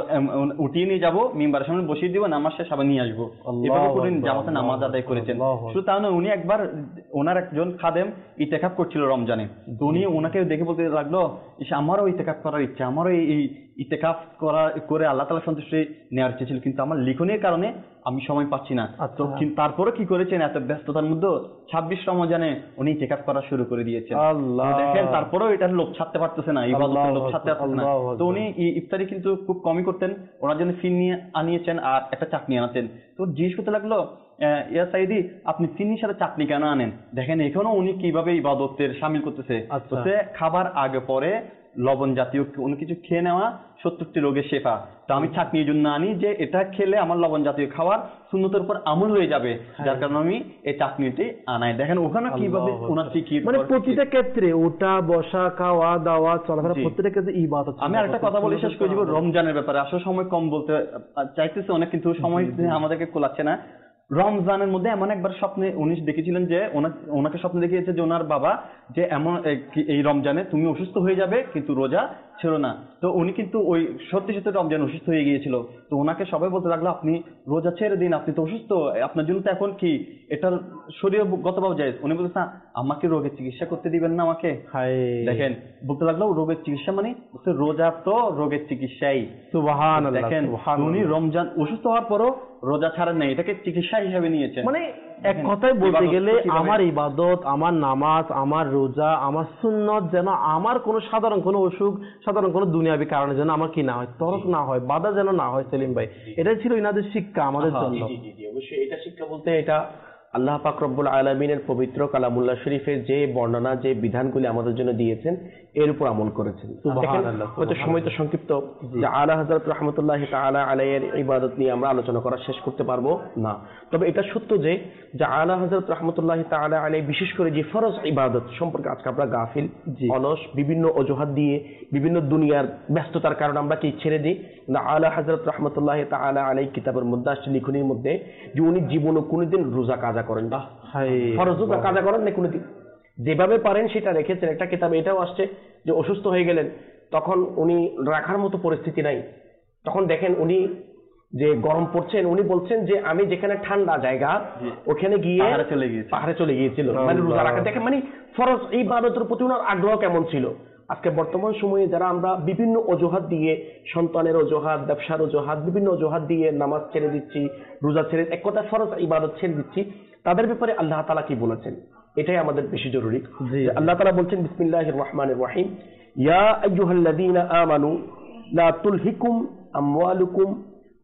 উঠিয়ে নিয়ে যাবো, মিম্বারের সামনে বসিয়ে দিব, নামাজ শেষ আবার নিয়ে আসবো। এভাবে করে জামাতে নামাজ আদায় করেছেন। শুধু তা নয়, উনি একবার ওনার একজন খাদেম ইতিকাফ করছিল রমজানে, তো উনি ওনাকে দেখে বলতে লাগলো আমারও ইতিকাফ করার ইচ্ছা, আমারও এই ইতিকাফ করে আল্লাহ তাআলা সন্তুষ্টি নেওয়ার ইচ্ছা ছিল, কিন্তু আমার লিখনের কারণে আমি সময় পাচ্ছি না। তো তারপরে কি করেছেন, এত ব্যস্ততার মধ্যে 26 রমজানে উনি ইতিকাফ করা শুরু করে দিয়েছেন। দেখেন তারপরেও এটার লোভ ছাড়তে পারতেছে না, ইবাদতের লোভ ছাড়তে পারতেছে না। তো উনি ইফতারি কিন্তু খুব কমই করতেন, ওনার জন্য ফির নিয়ে আনিয়েছেন আর একটা চাটনি আনাতেন। তো জিজ্ঞেস করতে লাগলো ইয়া সাইদি আপনি চিনির সাথে চাটনি কেন আনেন? দেখেন এখনো উনি কিভাবে ইবাদতের শামিল করতেছে। খাবার আগে পরে লবণ জাতীয় কোনো কিছু খেয়ে নেওয়া 70টি রোগের শেফা। তো আমি চাটনির জন্য আনি যে এটা খেলে আমার লবণ জাতীয় খাবার সুন্নতের উপর আমল হয়ে যাবে, যার কারণে আমি এই চাটনিটি আনাই। দেখেন ওখানে কিভাবে ওনার ফিকির, মানে প্রতিটা ক্ষেত্রে ওটা বসা, খাওয়া দাওয়া, চলাফেরা প্রত্যেকটা ক্ষেত্রে ইবাদত। আমি আরেকটা কথা বলে শেষ করে দিব রমজানের ব্যাপারে। আসলে সময় কম বলতে চাইতেছে অনেক, কিন্তু সময় আমাদেরকে কোলাচ্ছে না। রমজানের মধ্যে এমন একবার স্বপ্নে উনি দেখেছিলেন যে ওনাকে স্বপ্নে দেখিয়েছে যে ওনার বাবা যে এমন এই রমজানে তুমি অসুস্থ হয়ে যাবে কিন্তু রোজা ছিল না। তো উনি কিন্তু ওই সত্যি রমজান অসুস্থ হয়ে গিয়েছিল। তো ওনাকে সবাই বলতে লাগলো আপনি রোজা ছেড়ে দিন, আপনি তো অসুস্থ, আপনার জন্য তো এখন কি এটার শরীরগতভাবে যায়। উনি বলতেছে আমাকে রোগের চিকিৎসা করতে দিবেন না আমাকে? দেখেন বলতে লাগলো রোগের চিকিৎসা মানে রোজা তো রোগের চিকিৎসাই। সুবহানাল্লাহ। দেখেন উনি রমজান অসুস্থ হওয়ার পরও রোজা ছাড়েন নাই, এটাকে চিকিৎসা হিসেবে নিয়েছেন। মানে এক কথায় বলতে গেলে আমার ইবাদত, আমার নামাজ, আমার রোজা, আমার সুন্নত যেন আমার কোনো সাধারণ কোনো অসুখ, সাধারণ কোনো দুনিয়াবী কারণে যেন আমার কি না হয়, তরক না হয়, বাধা যেন না হয়। সেলিম ভাই, এটাই ছিল ইনাদের শিক্ষা আমাদের জন্য। অবশ্যই এটা শিক্ষা বলতে এটা আল্লাহ পাক রব্বুল আলামিনের পবিত্র কালামুল্লাহ শরীফের যে বর্ণনা, যে বিধানগুলি আমাদের জন্য দিয়েছেন এর উপর আমল করেছেন। হয়তো সময় তো সংক্ষিপ্ত, যে আলা হযরত রাহমাতুল্লাহি তাআলা আলাইহির ইবাদত নিয়ে আমরা আলোচনা করা শেষ করতে পারবো না। তবে এটা সত্য যে আলা হযরত রাহমাতুল্লাহি তাআলা আলাইহি বিশেষ করে যে ফরজ ইবাদত সম্পর্কে আজকে আমরা গাফিল, অলস, বিভিন্ন অজুহাত দিয়ে, বিভিন্ন দুনিয়ার ব্যস্ততার কারণে আমরা কি ছেড়ে দিই। আলা হযরত রাহমাতুল্লাহি তাআলা আলাইহি কিতাবের মধ্যে আসছে, লিখনির মধ্যে, যে উনি জীবনে কোনোদিন রোজা কাজা করেন না, ফরজ রোজা কাজা করেন না কোনোদিন। যেভাবে পারেন সেটা রেখেছেন। একটা কিতাবে এটাও আসছে যে অসুস্থ হয়ে গেলেন, তখন উনি রাখার মতো পরিস্থিতি নাই, তখন দেখেন উনি যে গরম পড়ছেন, উনি বলছেন যে আমি যেখানে ঠান্ডা জায়গা ওখানে গিয়ে পাহাড়ে চলে গিয়েছিল, মানে রোজা রাখা। দেখেন মানে ফরজ ইবাদতের প্রতি ওনার আগ্রহ কেমন ছিল। আজকে বর্তমান সময়ে যারা আমরা বিভিন্ন অজুহাত দিয়ে, সন্তানের অজুহাত, ব্যবসার অজুহাত, বিভিন্ন অজুহাত দিয়ে নামাজ ছেড়ে দিচ্ছি, রোজা ছেড়ে, এক কথা ফরজ ইবাদত ছেড়ে দিচ্ছি, তাদের ব্যাপারে আল্লাহ তাআলা কি বলেছেন এটাই আমাদের বেশি জরুরি। আল্লাহ তাআলা বলছেন বিসমিল্লাহির রহমানির রহিম, ইয়া আইয়ুহাল্লাযীনা আমানু লা তুলহিকুম আমওয়ালুকুম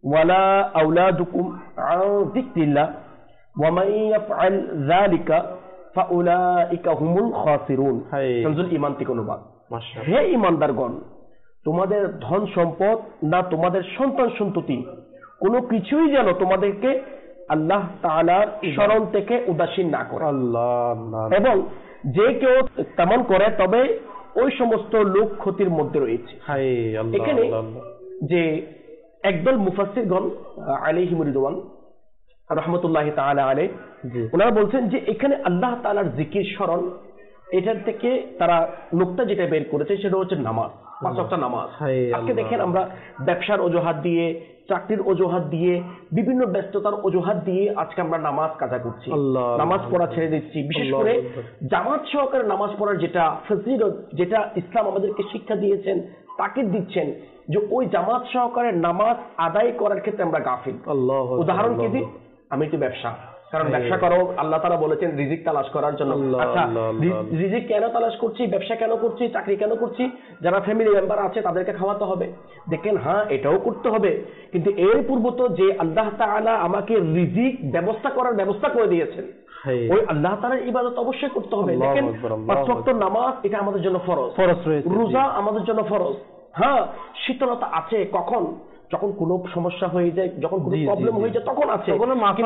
ওয়ালা আওলাদুকুম আন যিকরিল্লাহ ওয়া মান ইয়াফআল যালিকা ফাউলাইকা হুমুল খাসিরুন। কানজুল ঈমান থেকে অনুবাদ। হে ঈমানদারগণ, তোমাদের ধন সম্পদ না তোমাদের সন্তান সন্ততি কোনো কিছুই যেন তোমাদেরকে আল্লাহ তাআলার স্মরণ থেকে উদাসীন না করে। এবং যে কেউ তেমন করে তবে ওই সমস্ত লোক ক্ষতির মধ্যে রয়েছে। এখানে যে একদল মুফাসসিরগণ আলাইহিম রিদওয়ান রাহমাতুল্লাহি তাআলা আলাইহি, ওনারা বলছেন যে এখানে আল্লাহ তাআলার জিকির স্মরণ, এটার থেকে তারা নুকতা যেটা বের করেছে সেটা হচ্ছে নামাজ, 5 ওয়াক্ত নামাজ। আজকে দেখেন আমরা ব্যবসার অজুহাত দিয়ে, চাকরির অজুহাত দিয়ে, বিভিন্ন ব্যস্ততার অজুহাত দিয়ে আজকে আমরা নামাজ কাজা করছি, নামাজ পড়া ছেড়ে দিচ্ছি। বিশেষ করে জামাত সহকারে নামাজ পড়ার যেটা ফজিলত, যেটা ইসলাম আমাদেরকে শিক্ষা দিয়েছেন, তাকিদ দিচ্ছেন যে ওই জামাত সহকারে নামাজ আদায় করার ক্ষেত্রে আমরা গাফিল। উদাহরণ কি দিই, আমি একটু ব্যবসা, কারণ ব্যবসা করো আল্লাহ তাআলা বলেছেন রিজিক তালাশ করার জন্য। আচ্ছা, রিজিক কেন তালাশ করছি, ব্যবসা কেন করছি, চাকরি কেন করছি? যারা ফ্যামিলি মেম্বার আছে তাদেরকে খাওয়াতে হবে। দেখেন, হ্যাঁ এটাও করতে হবে, কিন্তু এর পূর্ব তো যে আল্লাহ তাআলা আমাকে রিজিক ব্যবস্থা করার ব্যবস্থা করে দিয়েছেন, ওই আল্লাহ তাআলার ইবাদত অবশ্যই করতে হবে। দেখেন, 5 ওয়াক্ত নামাজ এটা আমাদের জন্য ফরজ, রোজা আমাদের জন্য ফরজ। হ্যাঁ, শীতলতা আছে কখন, যখন কোনো সমস্যা হয়ে যায়, যখন কোনো প্রবলেম হয়ে যায় তখন আছে।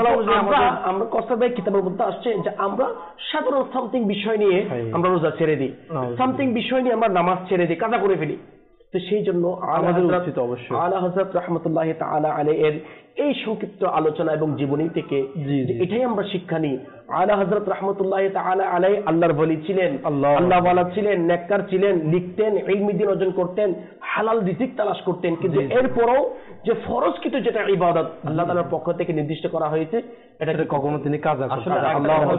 আমরা কসবাই কিতাবের মধ্যে আসছে যে আমরা সাধারণ সামথিং বিষয় নিয়ে আমরা রোজা ছেড়ে দিই, সামথিং বিষয় নিয়ে আমরা নামাজ ছেড়ে দিই, কাজা করে ফেলি। তো সেই জন্য আমাদের উচিত অবশ্যই আলা হযরত রাহমাতুল্লাহি তাআলা আলাইহি এর এই সংক্ষিপ্ত আলোচনা এবং জীবনী থেকে এটাই আমরা শিক্ষা নিই। আলা হযরত রাহমাতুল্লাহি তাআলা আলাইহি আল্লাহর ওলি ছিলেন, আল্লাহ ওয়ালা ছিলেন, নেককার ছিলেন, লিখতেন, ইলমি দ্বীন অর্জন করতেন, হালাল রিজিক তালাশ করতেন। কিন্তু এরপরও যে ফরজকৃত যেটা ইবাদত আল্লাহ তাআলার পক্ষ থেকে নির্দিষ্ট করা হয়েছে, এটাকে কখনো তিনি কাজা করতেন না।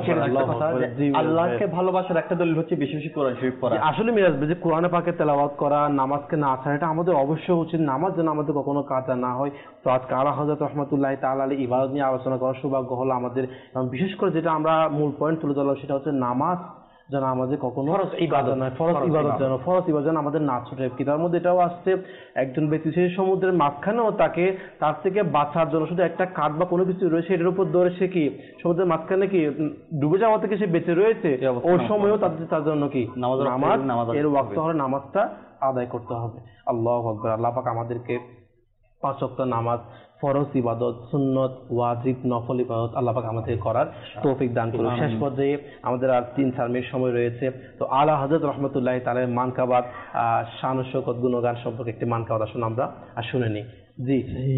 আল্লাহকে ভালোবাসার একটা দলিল হচ্ছে বেশি বেশি কোরআন শরীফ পড়া। আসলে মিরাজ ভাই, যে কোরআনে পাকে তেলাওয়াত করা, নামাজকে না ছাড়া, এটা আমাদের অবশ্যই উচিত। নামাজ যেন আমাদের কখনো কাজা না হয়। তো আজকে আলা হযরত রাহমাতুল্লাহি তাআলা আলাইহি ইবাদত নিয়ে আলোচনা করার সৌভাগ্য হলো আমাদের। বিশেষ করে যেটা আমরা মূল পয়েন্ট তুলে ধরলাম সেটা হচ্ছে নামাজ যেন আমাদের কখনো ফরজ ইবাদত নয়, ফরজ ইবাদত যেন আমাদের না ছুটে। কিতাবের মধ্যে এটাও আসছে, একজন ব্যক্তি সেই সমুদ্রের মাঝখানেও তার থেকে বাঁচার জন্য শুধু একটা কাঠ বা কোনো কিছু রয়েছে এটার উপর ধরে সে কি সমুদ্রের মাঝখানে কি ডুবে যাওয়া থেকে সে বেঁচে রয়েছে, ওই সময়ও তার জন্য কি নামাজ এর ওয়াক্ত হলে নামাজটা আদায় করতে হবে। আল্লাহু আকবার। আল্লাহ পাক আমাদেরকে 5 ওয়াক্ত নামাজ, ফরজ ইবাদত, সুন্নত, ওয়াজিব, নফল ইবাদত আল্লাহ পাক আমাদের করার তৌফিক দান করুন। শেষ পর্যায়ে আমাদের আর 3-4 মিনিট সময় রয়েছে। তো আলা হযরত রাহমাতুল্লাহি তাআলা মানকাবাত, শান ও শওকত, গুণগান সম্পর্কে একটি মানকাবাত আসুন আমরা শুনে নিই। জি,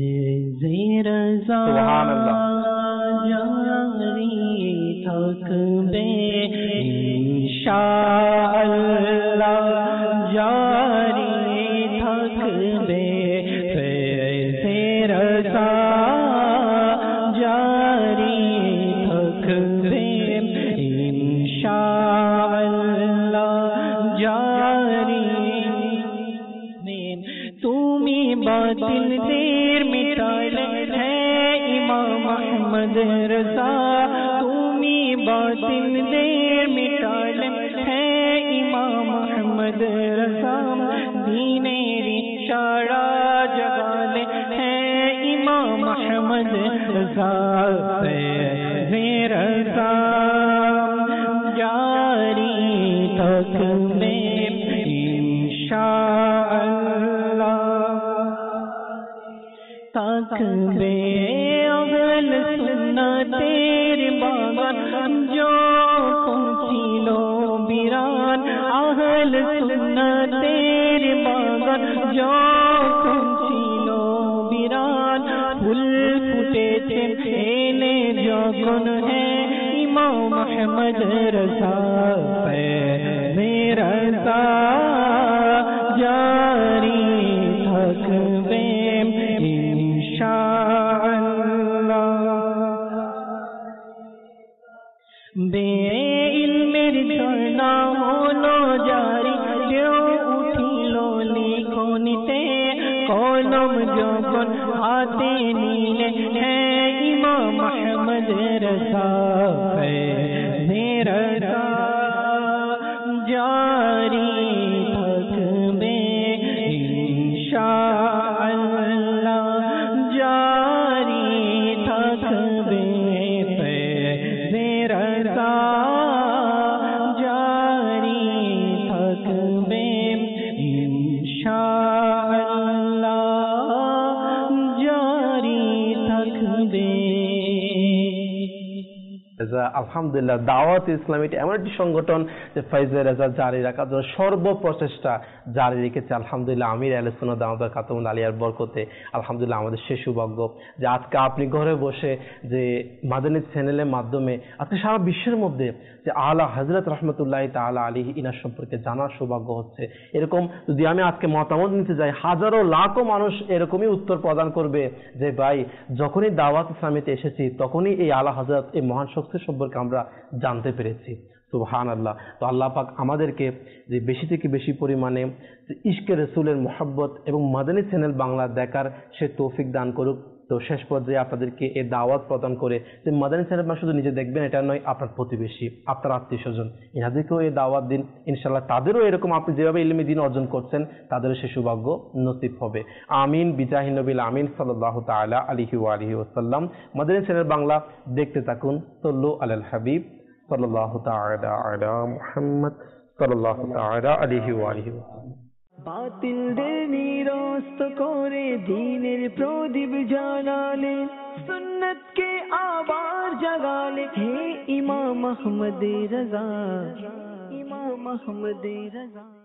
সুবহানাল্লাহ। থাকবে ইনশাআল্লাহ, জারি থাকবে জারি থাকবে ইনশাআল্লাহ, জারি। তুমি বাতিলদের মিটালে হ্যাঁ ইমাম আহমদ রজা, তুমি বাতিলদের মিটালে হ্যাঁ ইমাম আহমদ রজা, দীনের ইশারা জাগালে হ্যাঁ ইমাম আহমদ রজা, রজা জারি থাকবে ইনশাআল্লাহ, থাকবে আহলে সুন্নতের বাগান যখন ছিল বিরান, আহলে সুন্নতের বাগান যখন ছিল বিরান, ফুল ফুটেছে এলে যখন হ্যাঁ ইমাম আহমদ রজা, রজা জারি থাকবে ইনশাআল্লাহ। বেইলমের ঝর্ণা হলো জারি, ঢেউ উঠিল লিখনিতে, কলম যখন হাতে নিলে হ্যাঁ ইমাম আহমদ রজা, রজা জারি থাকবে ইনশাআল্লাহ, আলহামদুলিল্লাহ দাওয়াত ইসলামী এমন একটি সংগঠন যে ফাইজের রেজাল্ট জারি রাখার জন্য সর্বপ্রচেষ্টা জারি রেখেছে। আলহামদুলিল্লাহ আমির আহলে সুন্নাত দাওয়াত খাতুন আলিয়ার বরকতে আলহামদুলিল্লাহ আমাদের সে সৌভাগ্য যে আজকে আপনি ঘরে বসে যে মাদানী চ্যানেলের মাধ্যমে আজকে সারা বিশ্বের মধ্যে যে আলা হযরত রাহমাতুল্লাহি তাআলা আলাইহি ইনার সম্পর্কে জানার সৌভাগ্য হচ্ছে। এরকম যদি আমি আজকে মতামত নিতে যাই হাজারো লাখো মানুষ এরকমই উত্তর প্রদান করবে যে ভাই যখনই দাওয়াত ইসলামীতে এসেছি তখনই এই আলা হযরত এই মহান শক্তি সম্পর্কে আমরা জানতে পেরেছি। সুবহানাল্লাহ। তো আল্লাহ পাক আমাদেরকে যে বেশি থেকে বেশি পরিমাণে ইশকে রাসূলের মহব্বত এবং মাদানী চ্যানেল বাংলা দেখার সে তৌফিক দান করুক। তো শেষ পর্যায়ে আপনাদেরকে এই দাওয়াত প্রদান করে যে মাদানী চ্যানেল মানে শুধু নিজে দেখবেন এটা নয়, আপনার প্রতিবেশী, আপনার আত্মীয় স্বজন এনাদেরকেও এই দাওয়াত দিন। ইনশাআল্লাহ তাদেরও এরকম আপনি যেভাবে ইলমি দিন অর্জন করছেন তাদেরও সে সৌভাগ্য নসিব হবে। আমিন বিজাহি নবিল আমিন সাল্লাল্লাহু তাআলা আলাইহি ওয়া আলিহি ওয়াসাল্লাম। মাদানী চ্যানেল বাংলা দেখতে থাকুন। সাল্লু আলাল হাবিব সাল্লাল্লাহু তাআলা আলা মুহাম্মদ সাল্লাল্লাহু তাআলা আলাইহি ওয়া আলিহি ওয়াসাল্লাম। বাতিলদের নিরস্ত করে দ্বীনের প্রদীপ জ্বালালে, সুন্নতকে আবার জাগালে, হে ইমাম আহমদ রজা, ইমাম আহমদ রজা।